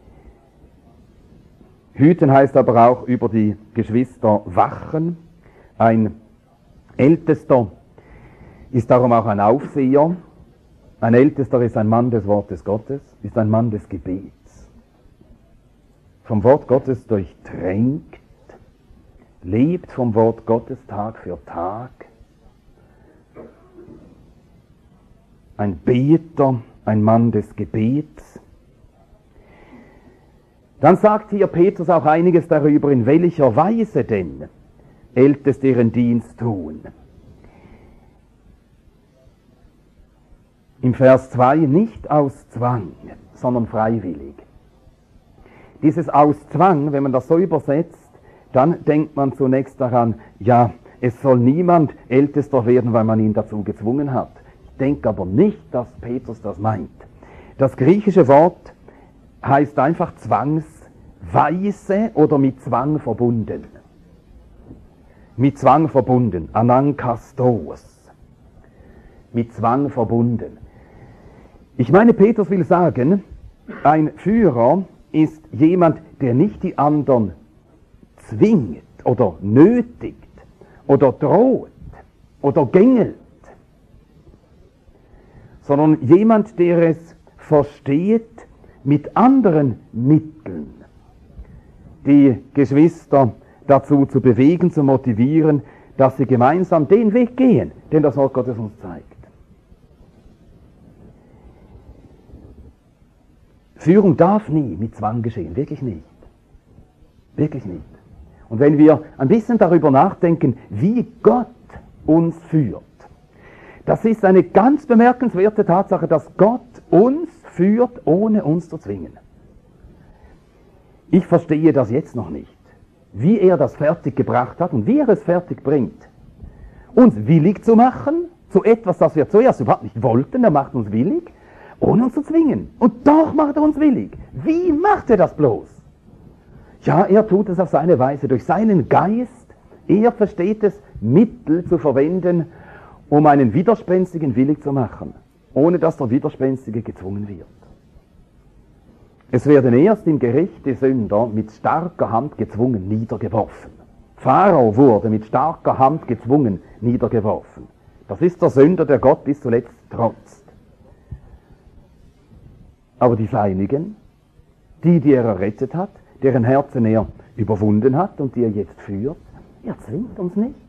Hüten heißt aber auch über die Geschwister wachen. Ein Ältester ist darum auch ein Aufseher. Ein Ältester ist ein Mann des Wortes Gottes, ist ein Mann des Gebets. Vom Wort Gottes durchtränkt, lebt vom Wort Gottes Tag für Tag. Ein Beter, ein Mann des Gebets. Dann sagt hier Petrus auch einiges darüber, in welcher Weise denn Älteste ihren Dienst tun. Im Vers 2 nicht aus Zwang, sondern freiwillig. Dieses aus Zwang, wenn man das so übersetzt, dann denkt man zunächst daran, ja, es soll niemand Ältester werden, weil man ihn dazu gezwungen hat. Ich denke aber nicht, dass Petrus das meint. Das griechische Wort heißt einfach zwangsweise oder mit Zwang verbunden. Mit Zwang verbunden, anankastos. Mit Zwang verbunden. Ich meine, Petrus will sagen, ein Führer ist jemand, der nicht die anderen zwingt oder nötigt oder droht oder gängelt, sondern jemand, der es versteht, mit anderen Mitteln die Geschwister dazu zu bewegen, zu motivieren, dass sie gemeinsam den Weg gehen, den das Wort Gottes uns zeigt. Führung darf nie mit Zwang geschehen, wirklich nicht. Wirklich nicht. Und wenn wir ein bisschen darüber nachdenken, wie Gott uns führt, das ist eine ganz bemerkenswerte Tatsache, dass Gott uns führt, ohne uns zu zwingen. Ich verstehe das jetzt noch nicht, wie er das fertig gebracht hat und wie er es fertig bringt, uns willig zu machen zu etwas, das wir zuerst überhaupt nicht wollten. Er macht uns willig, ohne uns zu zwingen. Und doch macht er uns willig. Wie macht er das bloß? Ja, er tut es auf seine Weise, durch seinen Geist. Er versteht es, Mittel zu verwenden, um einen Widerspenstigen willig zu machen, ohne dass der Widerspenstige gezwungen wird. Es werden erst im Gericht die Sünder mit starker Hand gezwungen niedergeworfen. Pharao wurde mit starker Hand gezwungen niedergeworfen. Das ist der Sünder, der Gott bis zuletzt trotzt. Aber die Seinigen, die er errettet hat, deren Herzen er überwunden hat und die er jetzt führt, er zwingt uns nicht.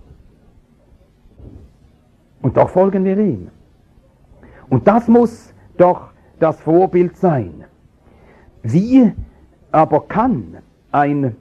Und doch folgen wir ihm. Und das muss doch das Vorbild sein. Wie aber kann ein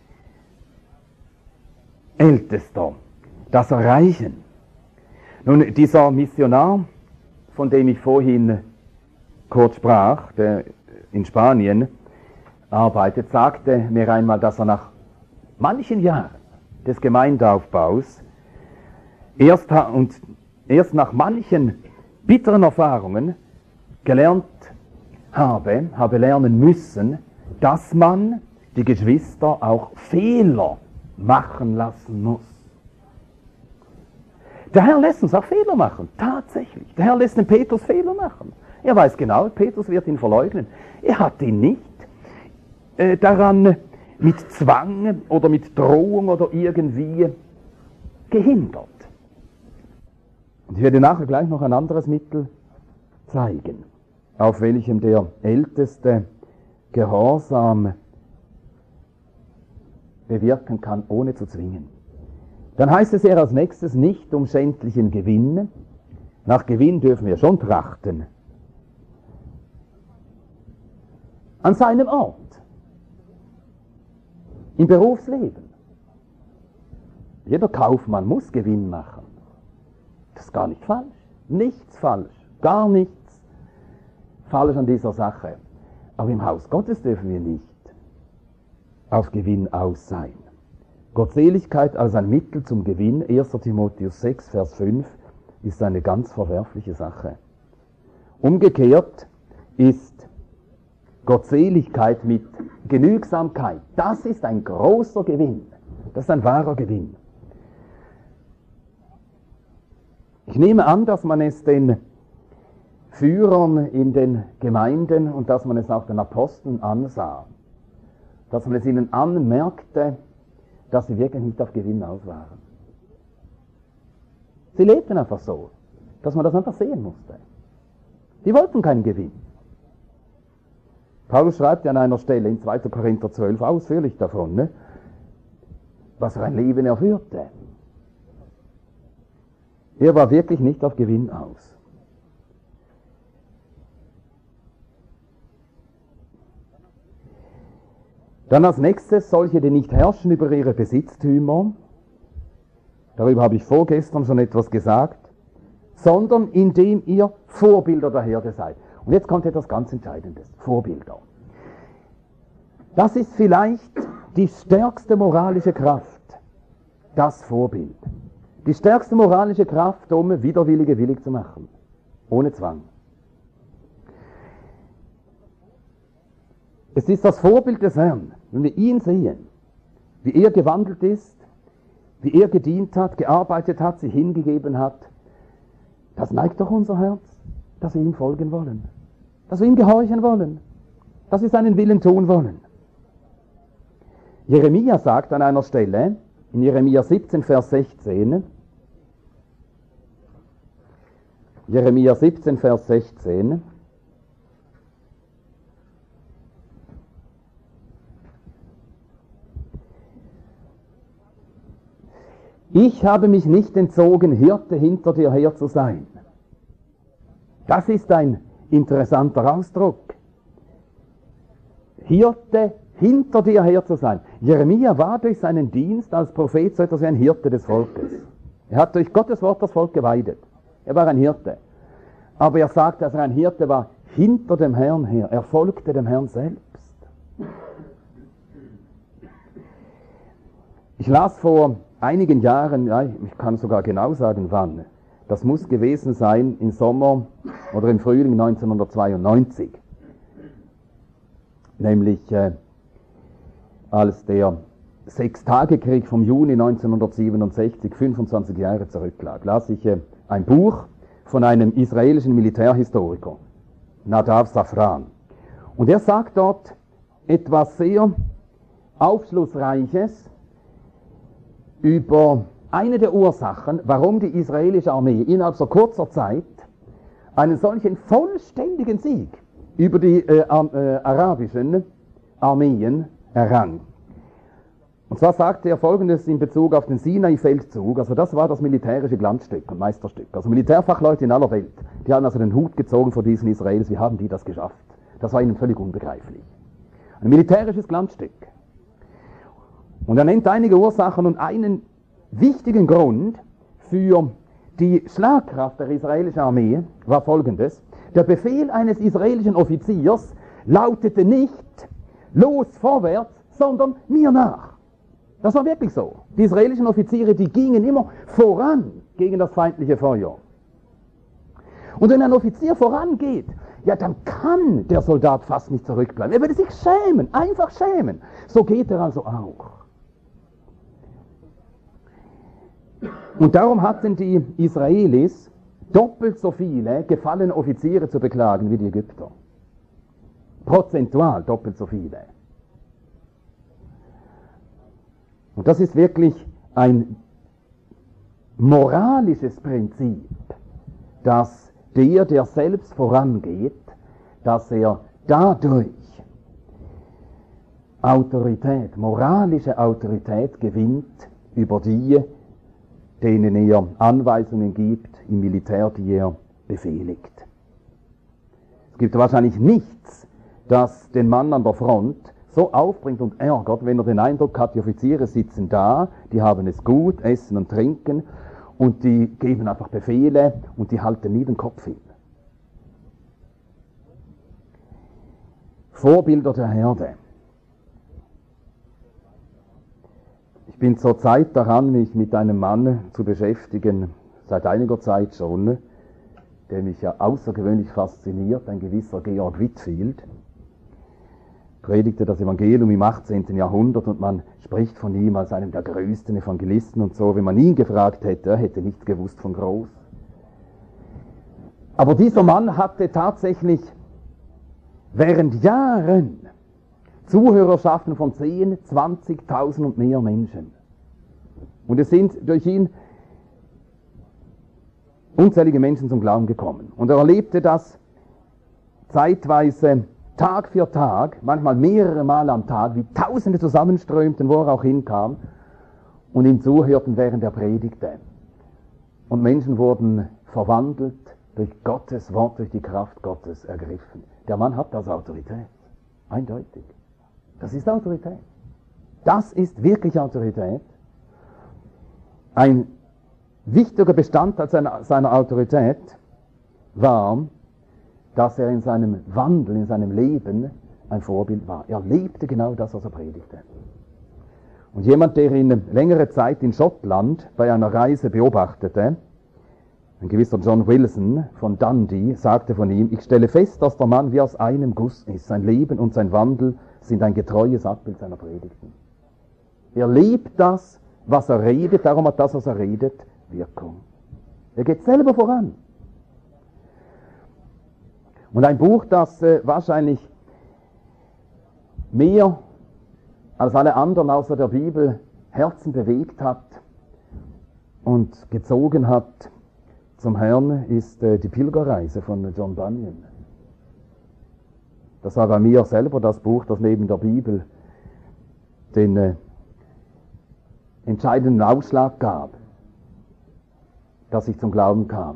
Ältester das erreichen? Nun, dieser Missionar, von dem ich vorhin kurz sprach, der in Spanien arbeitet, sagte mir einmal, dass er nach manchen Jahren des Gemeindeaufbaus erst nach manchen bitteren Erfahrungen gelernt habe lernen müssen, dass man die Geschwister auch Fehler machen lassen muss. Der Herr lässt uns auch Fehler machen, tatsächlich. Der Herr lässt den Petrus Fehler machen. Er weiß genau, Petrus wird ihn verleugnen. Er hat ihn nicht daran mit Zwang oder mit Drohung oder irgendwie gehindert. Und ich werde nachher gleich noch ein anderes Mittel zeigen, auf welchem der Älteste Gehorsam bewirken kann, ohne zu zwingen. Dann heißt es als nächstes nicht um schändlichen Gewinn. Nach Gewinn dürfen wir schon trachten. An seinem Ort. Im Berufsleben. Jeder Kaufmann muss Gewinn machen. Das ist gar nicht falsch. Nichts falsch. Gar nichts falsch an dieser Sache. Aber im Haus Gottes dürfen wir nicht auf Gewinn aus sein. Gottseligkeit als ein Mittel zum Gewinn, 1. Timotheus 6, Vers 5, ist eine ganz verwerfliche Sache. Umgekehrt ist Gottseligkeit mit Genügsamkeit, das ist ein großer Gewinn. Das ist ein wahrer Gewinn. Ich nehme an, dass man es den Führern in den Gemeinden und dass man es auch den Aposteln ansah, dass man es ihnen anmerkte, dass sie wirklich nicht auf Gewinn aus waren. Sie lebten einfach so, dass man das einfach sehen musste. Die wollten keinen Gewinn. Paulus schreibt ja an einer Stelle in 2. Korinther 12 ausführlich davon, ne? Was für ein Leben er führte. Er war wirklich nicht auf Gewinn aus. Dann als nächstes solche, die nicht herrschen über ihre Besitztümer, darüber habe ich vorgestern schon etwas gesagt, sondern indem ihr Vorbilder der Herde seid. Und jetzt kommt etwas ganz Entscheidendes, Vorbilder. Das ist vielleicht die stärkste moralische Kraft, das Vorbild. Die stärkste moralische Kraft, um Widerwillige willig zu machen. Ohne Zwang. Es ist das Vorbild des Herrn, wenn wir ihn sehen, wie er gewandelt ist, wie er gedient hat, gearbeitet hat, sich hingegeben hat. Das neigt doch unser Herz, dass wir ihm folgen wollen, dass wir ihm gehorchen wollen, dass wir seinen Willen tun wollen. Jeremia sagt an einer Stelle, in Jeremia 17, Vers 16, Jeremia 17, Vers 16, ich habe mich nicht entzogen, Hirte hinter dir her zu sein. Das ist ein interessanter Ausdruck. Hirte hinter dir her zu sein. Jeremia war durch seinen Dienst als Prophet so etwas wie ein Hirte des Volkes. Er hat durch Gottes Wort das Volk geweidet. Er war ein Hirte. Aber er sagt, dass er ein Hirte war hinter dem Herrn her. Er folgte dem Herrn selbst. Ich las vor einigen Jahren, ja, ich kann sogar genau sagen wann, das muss gewesen sein im Sommer oder im Frühling 1992. Nämlich als der Sechstagekrieg vom Juni 1967, 25 Jahre zurücklag, las ich ein Buch von einem israelischen Militärhistoriker, Nadav Safran. Und er sagt dort etwas sehr Aufschlussreiches über eine der Ursachen, warum die israelische Armee innerhalb so kurzer Zeit einen solchen vollständigen Sieg über die arabischen Armeen errang. Und zwar sagte er Folgendes in Bezug auf den Sinai-Feldzug, also das war das militärische Glanzstück und Meisterstück. Also Militärfachleute in aller Welt, die haben also den Hut gezogen vor diesen Israelis, wie haben die das geschafft? Das war ihnen völlig unbegreiflich. Ein militärisches Glanzstück. Und er nennt einige Ursachen und einen wichtigen Grund für die Schlagkraft der israelischen Armee war folgendes: Der Befehl eines israelischen Offiziers lautete nicht los vorwärts, sondern mir nach. Das war wirklich so. Die israelischen Offiziere, die gingen immer voran gegen das feindliche Feuer. Und wenn ein Offizier vorangeht, ja, dann kann der Soldat fast nicht zurückbleiben. Er würde sich schämen, einfach schämen. So geht er also auch. Und darum hatten die Israelis doppelt so viele gefallene Offiziere zu beklagen wie die Ägypter. Prozentual doppelt so viele. Und das ist wirklich ein moralisches Prinzip, dass der selbst vorangeht, dass er dadurch Autorität, moralische Autorität gewinnt über die, denen er Anweisungen gibt im Militär, die er befehligt. Es gibt wahrscheinlich nichts, das den Mann an der Front so aufbringt und ärgert, wenn er den Eindruck hat, die Offiziere sitzen da, die haben es gut, essen und trinken und die geben einfach Befehle und die halten nie den Kopf hin. Vorbilder der Herde. Ich bin zurzeit daran, mich mit einem Mann zu beschäftigen, seit einiger Zeit schon, der mich ja außergewöhnlich fasziniert, ein gewisser Georg Whitefield. Predigte das Evangelium im 18. Jahrhundert und man spricht von ihm als einem der größten Evangelisten und so. Wenn man ihn gefragt hätte, er hätte nichts gewusst von groß. Aber dieser Mann hatte tatsächlich während Jahren Zuhörerschaften von 10, 20.000 und mehr Menschen. Und es sind durch ihn unzählige Menschen zum Glauben gekommen. Und er erlebte das zeitweise Tag für Tag, manchmal mehrere Mal am Tag, wie Tausende zusammenströmten, wo er auch hinkam und ihm zuhörten, während er predigte. Und Menschen wurden verwandelt durch Gottes Wort, durch die Kraft Gottes ergriffen. Der Mann hat das Autorität, eindeutig. Das ist Autorität. Das ist wirklich Autorität. Ein wichtiger Bestandteil seiner Autorität war, dass er in seinem Wandel, in seinem Leben ein Vorbild war. Er lebte genau das, was er predigte. Und jemand, der ihn längere Zeit in Schottland bei einer Reise beobachtete, ein gewisser John Wilson von Dundee, sagte von ihm: Ich stelle fest, dass der Mann wie aus einem Guss ist. Sein Leben und sein Wandel sind ein getreues Abbild seiner Predigten. Er lebt das, was er redet, darum hat das, was er redet, Wirkung. Er geht selber voran. Und ein Buch, das wahrscheinlich mehr als alle anderen außer der Bibel Herzen bewegt hat und gezogen hat zum Herrn, ist die Pilgerreise von John Bunyan. Das war bei mir selber das Buch, das neben der Bibel den entscheidenden Ausschlag gab, dass ich zum Glauben kam.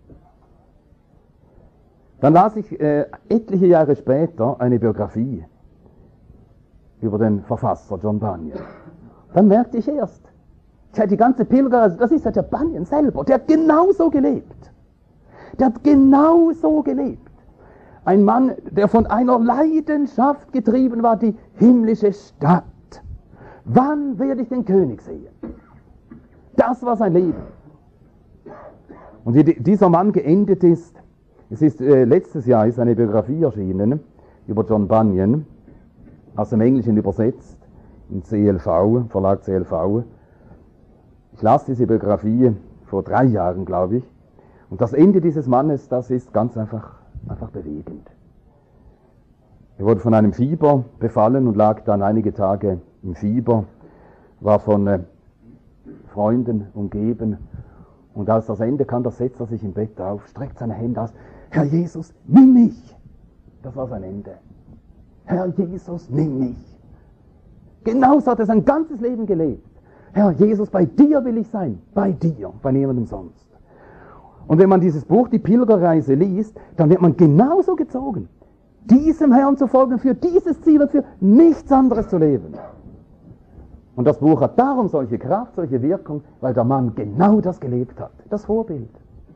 Dann las ich etliche Jahre später eine Biografie über den Verfasser John Bunyan. Dann merkte ich erst, die ganze Pilgerreise, das ist ja der Bunyan selber, der hat genauso gelebt. Der hat genauso gelebt. Ein Mann, der von einer Leidenschaft getrieben war, die himmlische Stadt. Wann werde ich den König sehen? Das war sein Leben. Und wie dieser Mann geendet ist, es ist letztes Jahr ist eine Biografie erschienen über John Bunyan, aus dem Englischen übersetzt, im CLV, Verlag CLV. Ich las diese Biografie vor 3 Jahren, glaube ich. Und das Ende dieses Mannes, das ist ganz einfach bewegend. Er wurde von einem Fieber befallen und lag dann einige Tage im Fieber, war von Freunden umgeben. Und als das Ende kam, da setzt er sich im Bett auf, streckt seine Hände aus. Herr Jesus, nimm mich! Das war sein Ende. Herr Jesus, nimm mich! Genauso hat er sein ganzes Leben gelebt. Herr Jesus, bei dir will ich sein. Bei dir, bei niemandem sonst. Und wenn man dieses Buch, die Pilgerreise, liest, dann wird man genauso gezogen. Diesem Herrn zu folgen, für dieses Ziel und für nichts anderes zu leben. Und das Buch hat darum solche Kraft, solche Wirkung, weil der Mann genau das gelebt hat. Das Vorbild.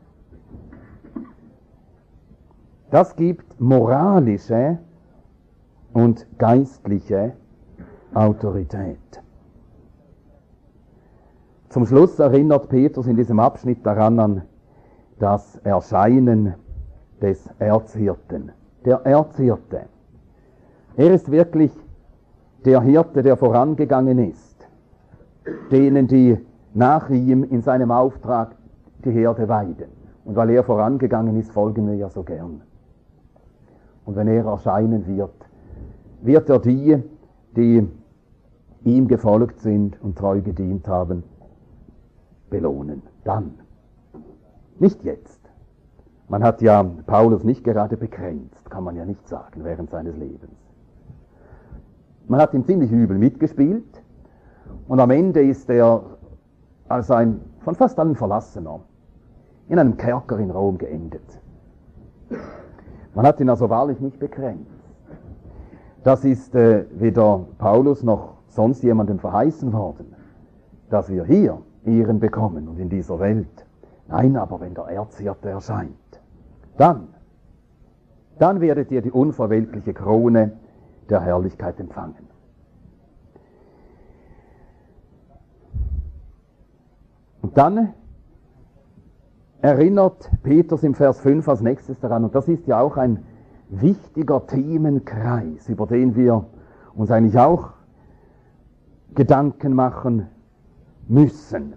Das gibt moralische und geistliche Autorität. Zum Schluss erinnert Petrus in diesem Abschnitt daran an das Erscheinen des Erzhirten. Der Erzhirte. Er ist wirklich der Hirte, der vorangegangen ist, denen, die nach ihm in seinem Auftrag die Herde weiden. Und weil er vorangegangen ist, folgen wir ja so gern. Und wenn er erscheinen wird, wird er die, die ihm gefolgt sind und treu gedient haben, belohnen. Dann. Nicht jetzt. Man hat ja Paulus nicht gerade begrenzt, kann man ja nicht sagen, während seines Lebens. Man hat ihm ziemlich übel mitgespielt und am Ende ist er als ein von fast allen Verlassener in einem Kerker in Rom geendet. Man hat ihn also wahrlich nicht begrenzt. Das ist weder Paulus noch sonst jemandem verheißen worden, dass wir hier Ehren bekommen und in dieser Welt. Nein, aber wenn der Erzhirte erscheint, dann werdet ihr die unverwelkliche Krone der Herrlichkeit empfangen. Und dann erinnert Petrus im Vers 5 als nächstes daran, und das ist ja auch ein wichtiger Themenkreis, über den wir uns eigentlich auch Gedanken machen müssen.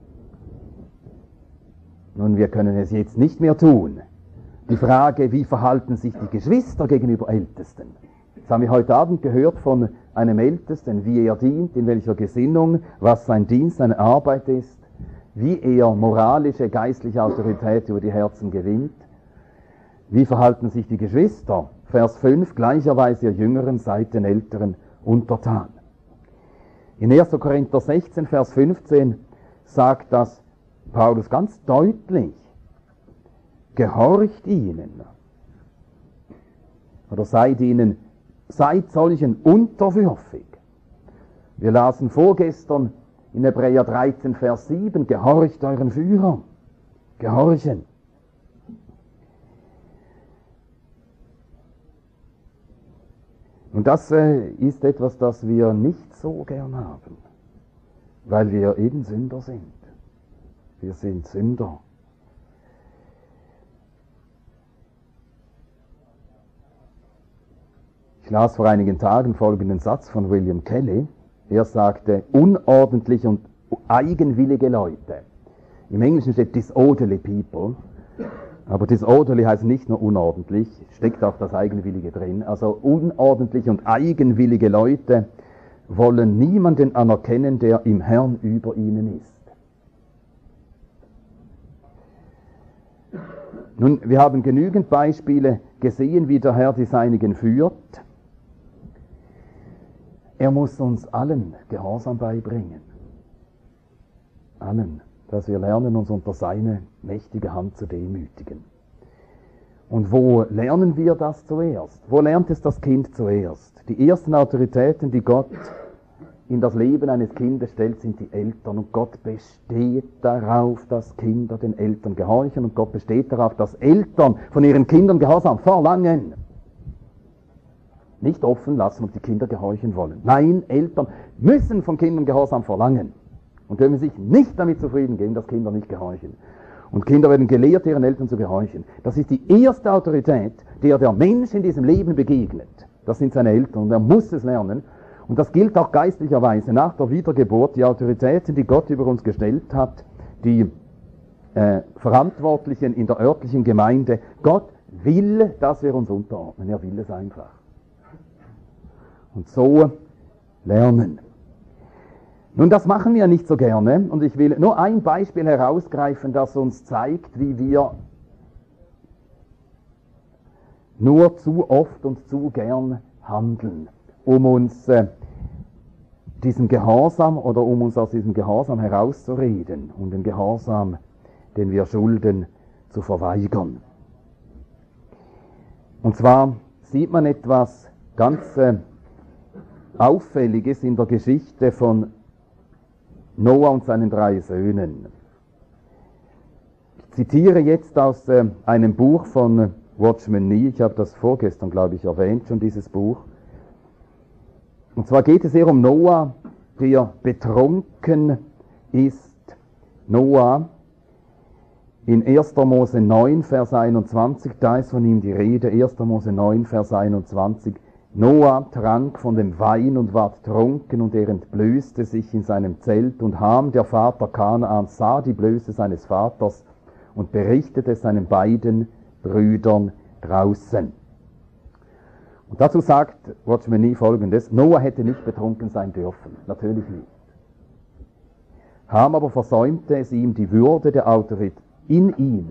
Nun, wir können es jetzt nicht mehr tun. Die Frage, wie verhalten sich die Geschwister gegenüber Ältesten? Das haben wir heute Abend gehört von einem Ältesten, wie er dient, in welcher Gesinnung, was sein Dienst, seine Arbeit ist, wie er moralische, geistliche Autorität über die Herzen gewinnt. Wie verhalten sich die Geschwister? Vers 5, gleicherweise ihr Jüngeren seid den Älteren untertan. In 1. Korinther 16, Vers 15 sagt das Paulus ganz deutlich, gehorcht ihnen oder seid solchen unterwürfig. Wir lasen vorgestern in Hebräer 13, Vers 7, gehorcht euren Führern. Gehorchen. Und das ist etwas, das wir nicht so gern haben. weil wir eben Sünder sind. Wir sind Sünder. Ich las vor einigen Tagen folgenden Satz von William Kelly. Er sagte, unordentliche und eigenwillige Leute. Im Englischen steht disorderly people, aber disorderly heißt nicht nur unordentlich, steckt auch das Eigenwillige drin. Also unordentliche und eigenwillige Leute wollen niemanden anerkennen, der im Herrn über ihnen ist. Nun, wir haben genügend Beispiele gesehen, wie der Herr die Seinigen führt. Er muss uns allen Gehorsam beibringen. Allen, dass wir lernen, uns unter seine mächtige Hand zu demütigen. Und wo lernen wir das zuerst? Wo lernt es das Kind zuerst? Die ersten Autoritäten, die Gott in das Leben eines Kindes stellt, sind die Eltern. Und Gott besteht darauf, dass Kinder den Eltern gehorchen. Und Gott besteht darauf, dass Eltern von ihren Kindern Gehorsam verlangen. Nicht offen lassen, ob die Kinder gehorchen wollen. Nein, Eltern müssen von Kindern Gehorsam verlangen. Und dürfen sich nicht damit zufrieden geben, dass Kinder nicht gehorchen. Und Kinder werden gelehrt, ihren Eltern zu gehorchen. Das ist die erste Autorität, der Mensch in diesem Leben begegnet. Das sind seine Eltern und er muss es lernen. Und das gilt auch geistlicherweise nach der Wiedergeburt. Die Autoritäten, die Gott über uns gestellt hat, die Verantwortlichen in der örtlichen Gemeinde. Gott will, dass wir uns unterordnen. Er will es einfach. Und so lernen. Nun, das machen wir nicht so gerne. Und ich will nur ein Beispiel herausgreifen, das uns zeigt, wie wir nur zu oft und zu gern handeln, um uns diesem Gehorsam oder um uns aus diesem Gehorsam herauszureden und den Gehorsam, den wir schulden, zu verweigern. Und zwar sieht man etwas ganz Auffälliges in der Geschichte von Noah und seinen 3 Söhnen. Ich zitiere jetzt aus einem Buch von Watchman Nee. Ich habe das vorgestern, glaube ich, erwähnt, schon dieses Buch. Und zwar geht es hier um Noah, der betrunken ist. Noah in 1. Mose 9, Vers 21, da ist von ihm die Rede, 1. Mose 9, Vers 21. Noah trank von dem Wein und ward trunken, und er entblößte sich in seinem Zelt, und Ham, der Vater Kanaans, sah die Blöße seines Vaters und berichtete seinen beiden Brüdern draußen. Und dazu sagt Watchman Nee Folgendes: Noah hätte nicht betrunken sein dürfen, natürlich nicht. Ham aber versäumte es ihm, die Würde der Autorität in ihm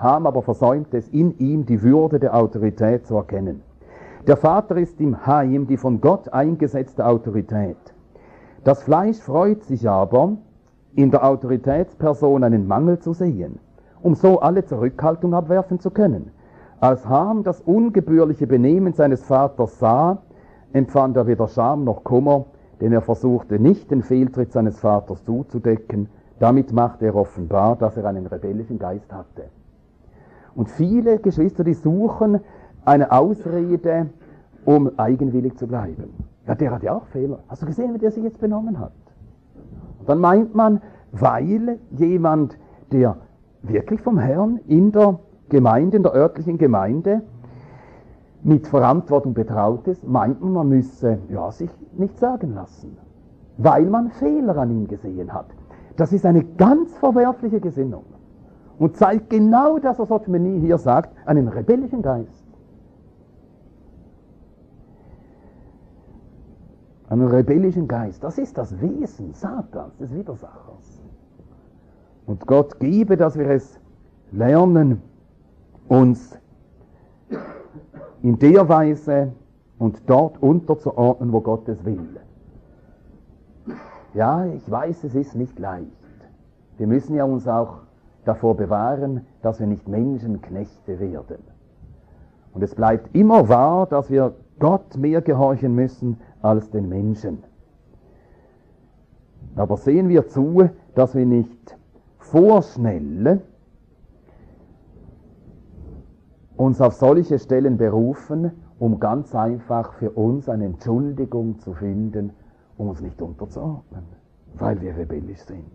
die Würde der Autorität zu erkennen. Der Vater ist im Heim die von Gott eingesetzte Autorität. Das Fleisch freut sich aber, in der Autoritätsperson einen Mangel zu sehen, um so alle Zurückhaltung abwerfen zu können. Als Ham das ungebührliche Benehmen seines Vaters sah, empfand er weder Scham noch Kummer, denn er versuchte nicht, den Fehltritt seines Vaters zuzudecken. Damit machte er offenbar, dass er einen rebellischen Geist hatte. Und viele Geschwister, die suchen eine Ausrede, um eigenwillig zu bleiben. Ja, der hat ja auch Fehler. Hast du gesehen, wie der sich jetzt benommen hat? Und dann meint man, weil jemand, der wirklich vom Herrn in der Gemeinde, in der örtlichen Gemeinde, mit Verantwortung betraut ist, meint man, man müsse sich nicht sagen lassen, weil man Fehler an ihm gesehen hat. Das ist eine ganz verwerfliche Gesinnung und zeigt genau das, was Watchman Nee hier sagt, einen rebellischen Geist. Einen rebellischen Geist, das ist das Wesen Satans, des Widersachers. Und Gott gebe, dass wir es lernen, uns in der Weise und dort unterzuordnen, wo Gott es will. Ja, ich weiß, es ist nicht leicht. Wir müssen ja uns auch davor bewahren, dass wir nicht Menschenknechte werden. Und es bleibt immer wahr, dass wir Gott mehr gehorchen müssen als den Menschen. Aber sehen wir zu, dass wir nicht vorschnell uns auf solche Stellen berufen, um ganz einfach für uns eine Entschuldigung zu finden, um uns nicht unterzuordnen. weil wir rebellisch sind.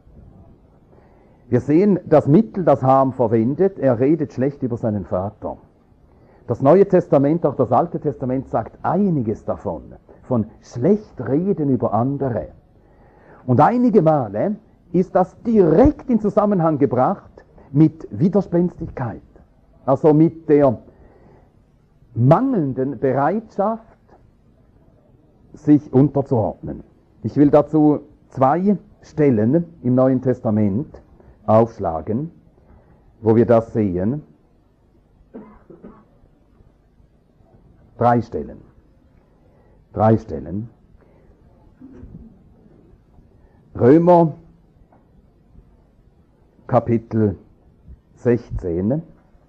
Wir sehen das Mittel, das Ham verwendet. Er redet schlecht über seinen Vater. Das Neue Testament, auch das Alte Testament, sagt einiges davon, von schlecht reden über andere. Und einige Male ist das direkt in Zusammenhang gebracht mit Widerspenstigkeit, also mit der mangelnden Bereitschaft, sich unterzuordnen. Ich will dazu 2 Stellen im Neuen Testament aufschlagen, wo wir das sehen. 3 Stellen. 3 Stellen. Römer Kapitel 16.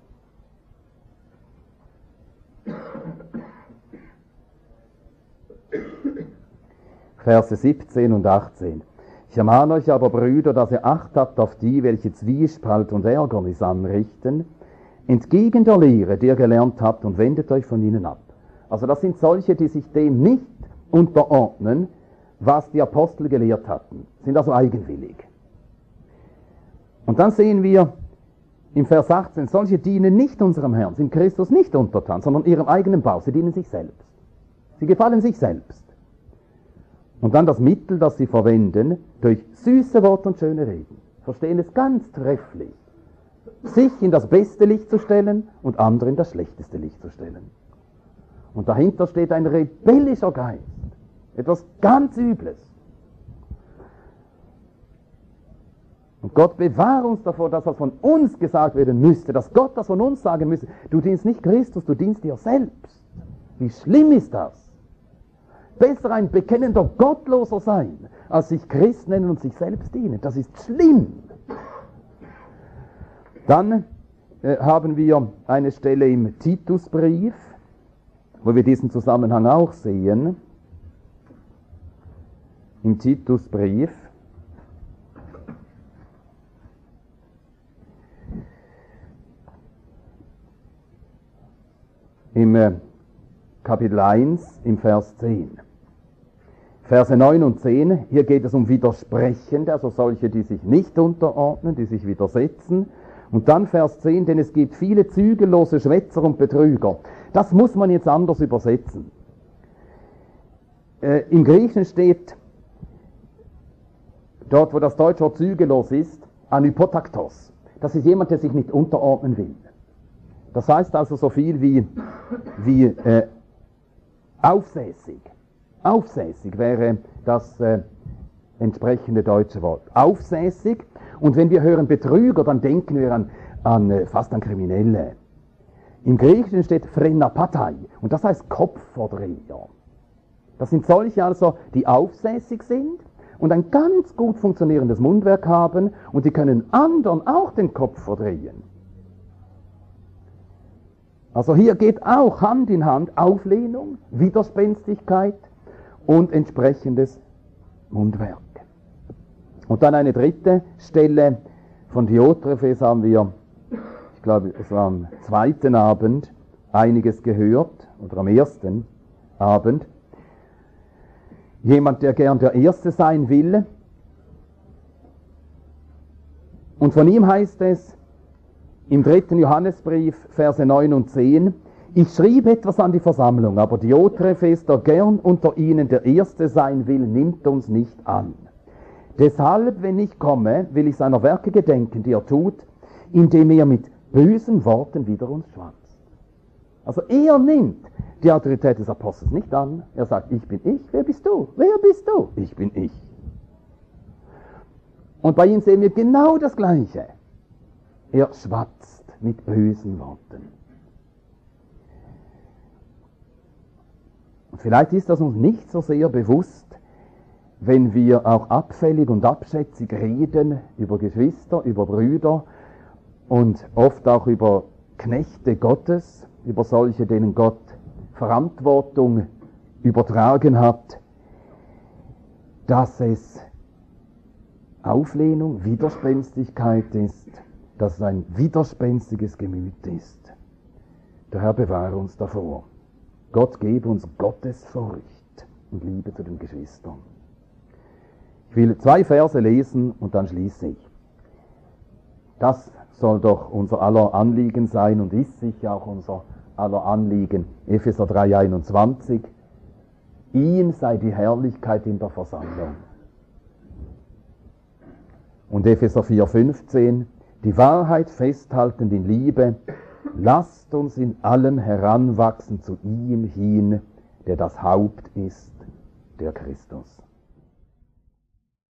Verse 17 und 18. Ich ermahne euch aber, Brüder, dass ihr Acht habt auf die, welche Zwiespalt und Ärgernis anrichten, entgegen der Lehre, die ihr gelernt habt, und wendet euch von ihnen ab. Also das sind solche, die sich dem nicht unterordnen, was die Apostel gelehrt hatten, sind also eigenwillig. Und dann sehen wir im Vers 18, solche dienen nicht unserem Herrn, sind Christus nicht untertan, sondern ihrem eigenen Bau, sie dienen sich selbst. Sie gefallen sich selbst. Und dann das Mittel, das sie verwenden, durch süße Worte und schöne Reden. Verstehen es ganz trefflich. Sich in das beste Licht zu stellen und andere in das schlechteste Licht zu stellen. Und dahinter steht ein rebellischer Geist. Etwas ganz Übles. Und Gott bewahre uns davor, dass das von uns gesagt werden müsste, dass Gott das von uns sagen müsste. Du dienst nicht Christus, du dienst dir selbst. Wie schlimm ist das? Besser ein bekennender Gottloser sein, als sich Christ nennen und sich selbst dienen. Das ist schlimm. Dann haben wir eine Stelle im Titusbrief, wo wir diesen Zusammenhang auch sehen. Im Titusbrief. Im Kapitel 1, im Vers 10. Verse 9 und 10, hier geht es um Widersprechende, also solche, die sich nicht unterordnen, die sich widersetzen. Und dann Vers 10, denn es gibt viele zügellose Schwätzer und Betrüger. Das muss man jetzt anders übersetzen. Im Griechischen steht, dort wo das deutsche Wort zügellos ist, Anhypotaktos. Das ist jemand, der sich nicht unterordnen will. Das heißt also so viel wie aufsässig. Aufsässig wäre das entsprechende deutsche Wort. Aufsässig. Und wenn wir hören Betrüger, dann denken wir fast an Kriminelle. Im Griechischen steht Phrenapatai und das heißt Kopfverdreher. Das sind solche also, die aufsässig sind und ein ganz gut funktionierendes Mundwerk haben und die können anderen auch den Kopf verdrehen. Also hier geht auch Hand in Hand Auflehnung, Widerspenstigkeit und entsprechendes Mundwerk. Und dann eine dritte Stelle von Diotrephes haben wir, ich glaube es war am 2. Abend, einiges gehört, oder am 1. Abend. Jemand, der gern der Erste sein will. Und von ihm heißt es im 3. Johannesbrief, Verse 9 und 10, ich schrieb etwas an die Versammlung, aber Diotrephes, der gern unter ihnen der Erste sein will, nimmt uns nicht an. Deshalb, wenn ich komme, will ich seiner Werke gedenken, die er tut, indem er mit bösen Worten wider uns schwatzt. Also er nimmt die Autorität des Apostels nicht an. Er sagt, ich bin ich. Wer bist du? Wer bist du? Ich bin ich. Und bei ihm sehen wir genau das Gleiche. Er schwatzt mit bösen Worten. Und vielleicht ist das uns nicht so sehr bewusst, wenn wir auch abfällig und abschätzig reden über Geschwister, über Brüder und oft auch über Knechte Gottes, über solche, denen Gott Verantwortung übertragen hat, dass es Auflehnung, Widerspenstigkeit ist, dass es ein widerspenstiges Gemüt ist. Der Herr bewahre uns davor. Gott gebe uns Gottesfurcht und Liebe zu den Geschwistern. Ich will 2 Verse lesen und dann schließe ich. Das soll doch unser aller Anliegen sein und ist sicher auch unser aller Anliegen. Epheser 3,21. Ihm sei die Herrlichkeit in der Versammlung. Und Epheser 4,15. Die Wahrheit festhaltend in Liebe, lasst uns in allem heranwachsen zu ihm hin, der das Haupt ist, der Christus.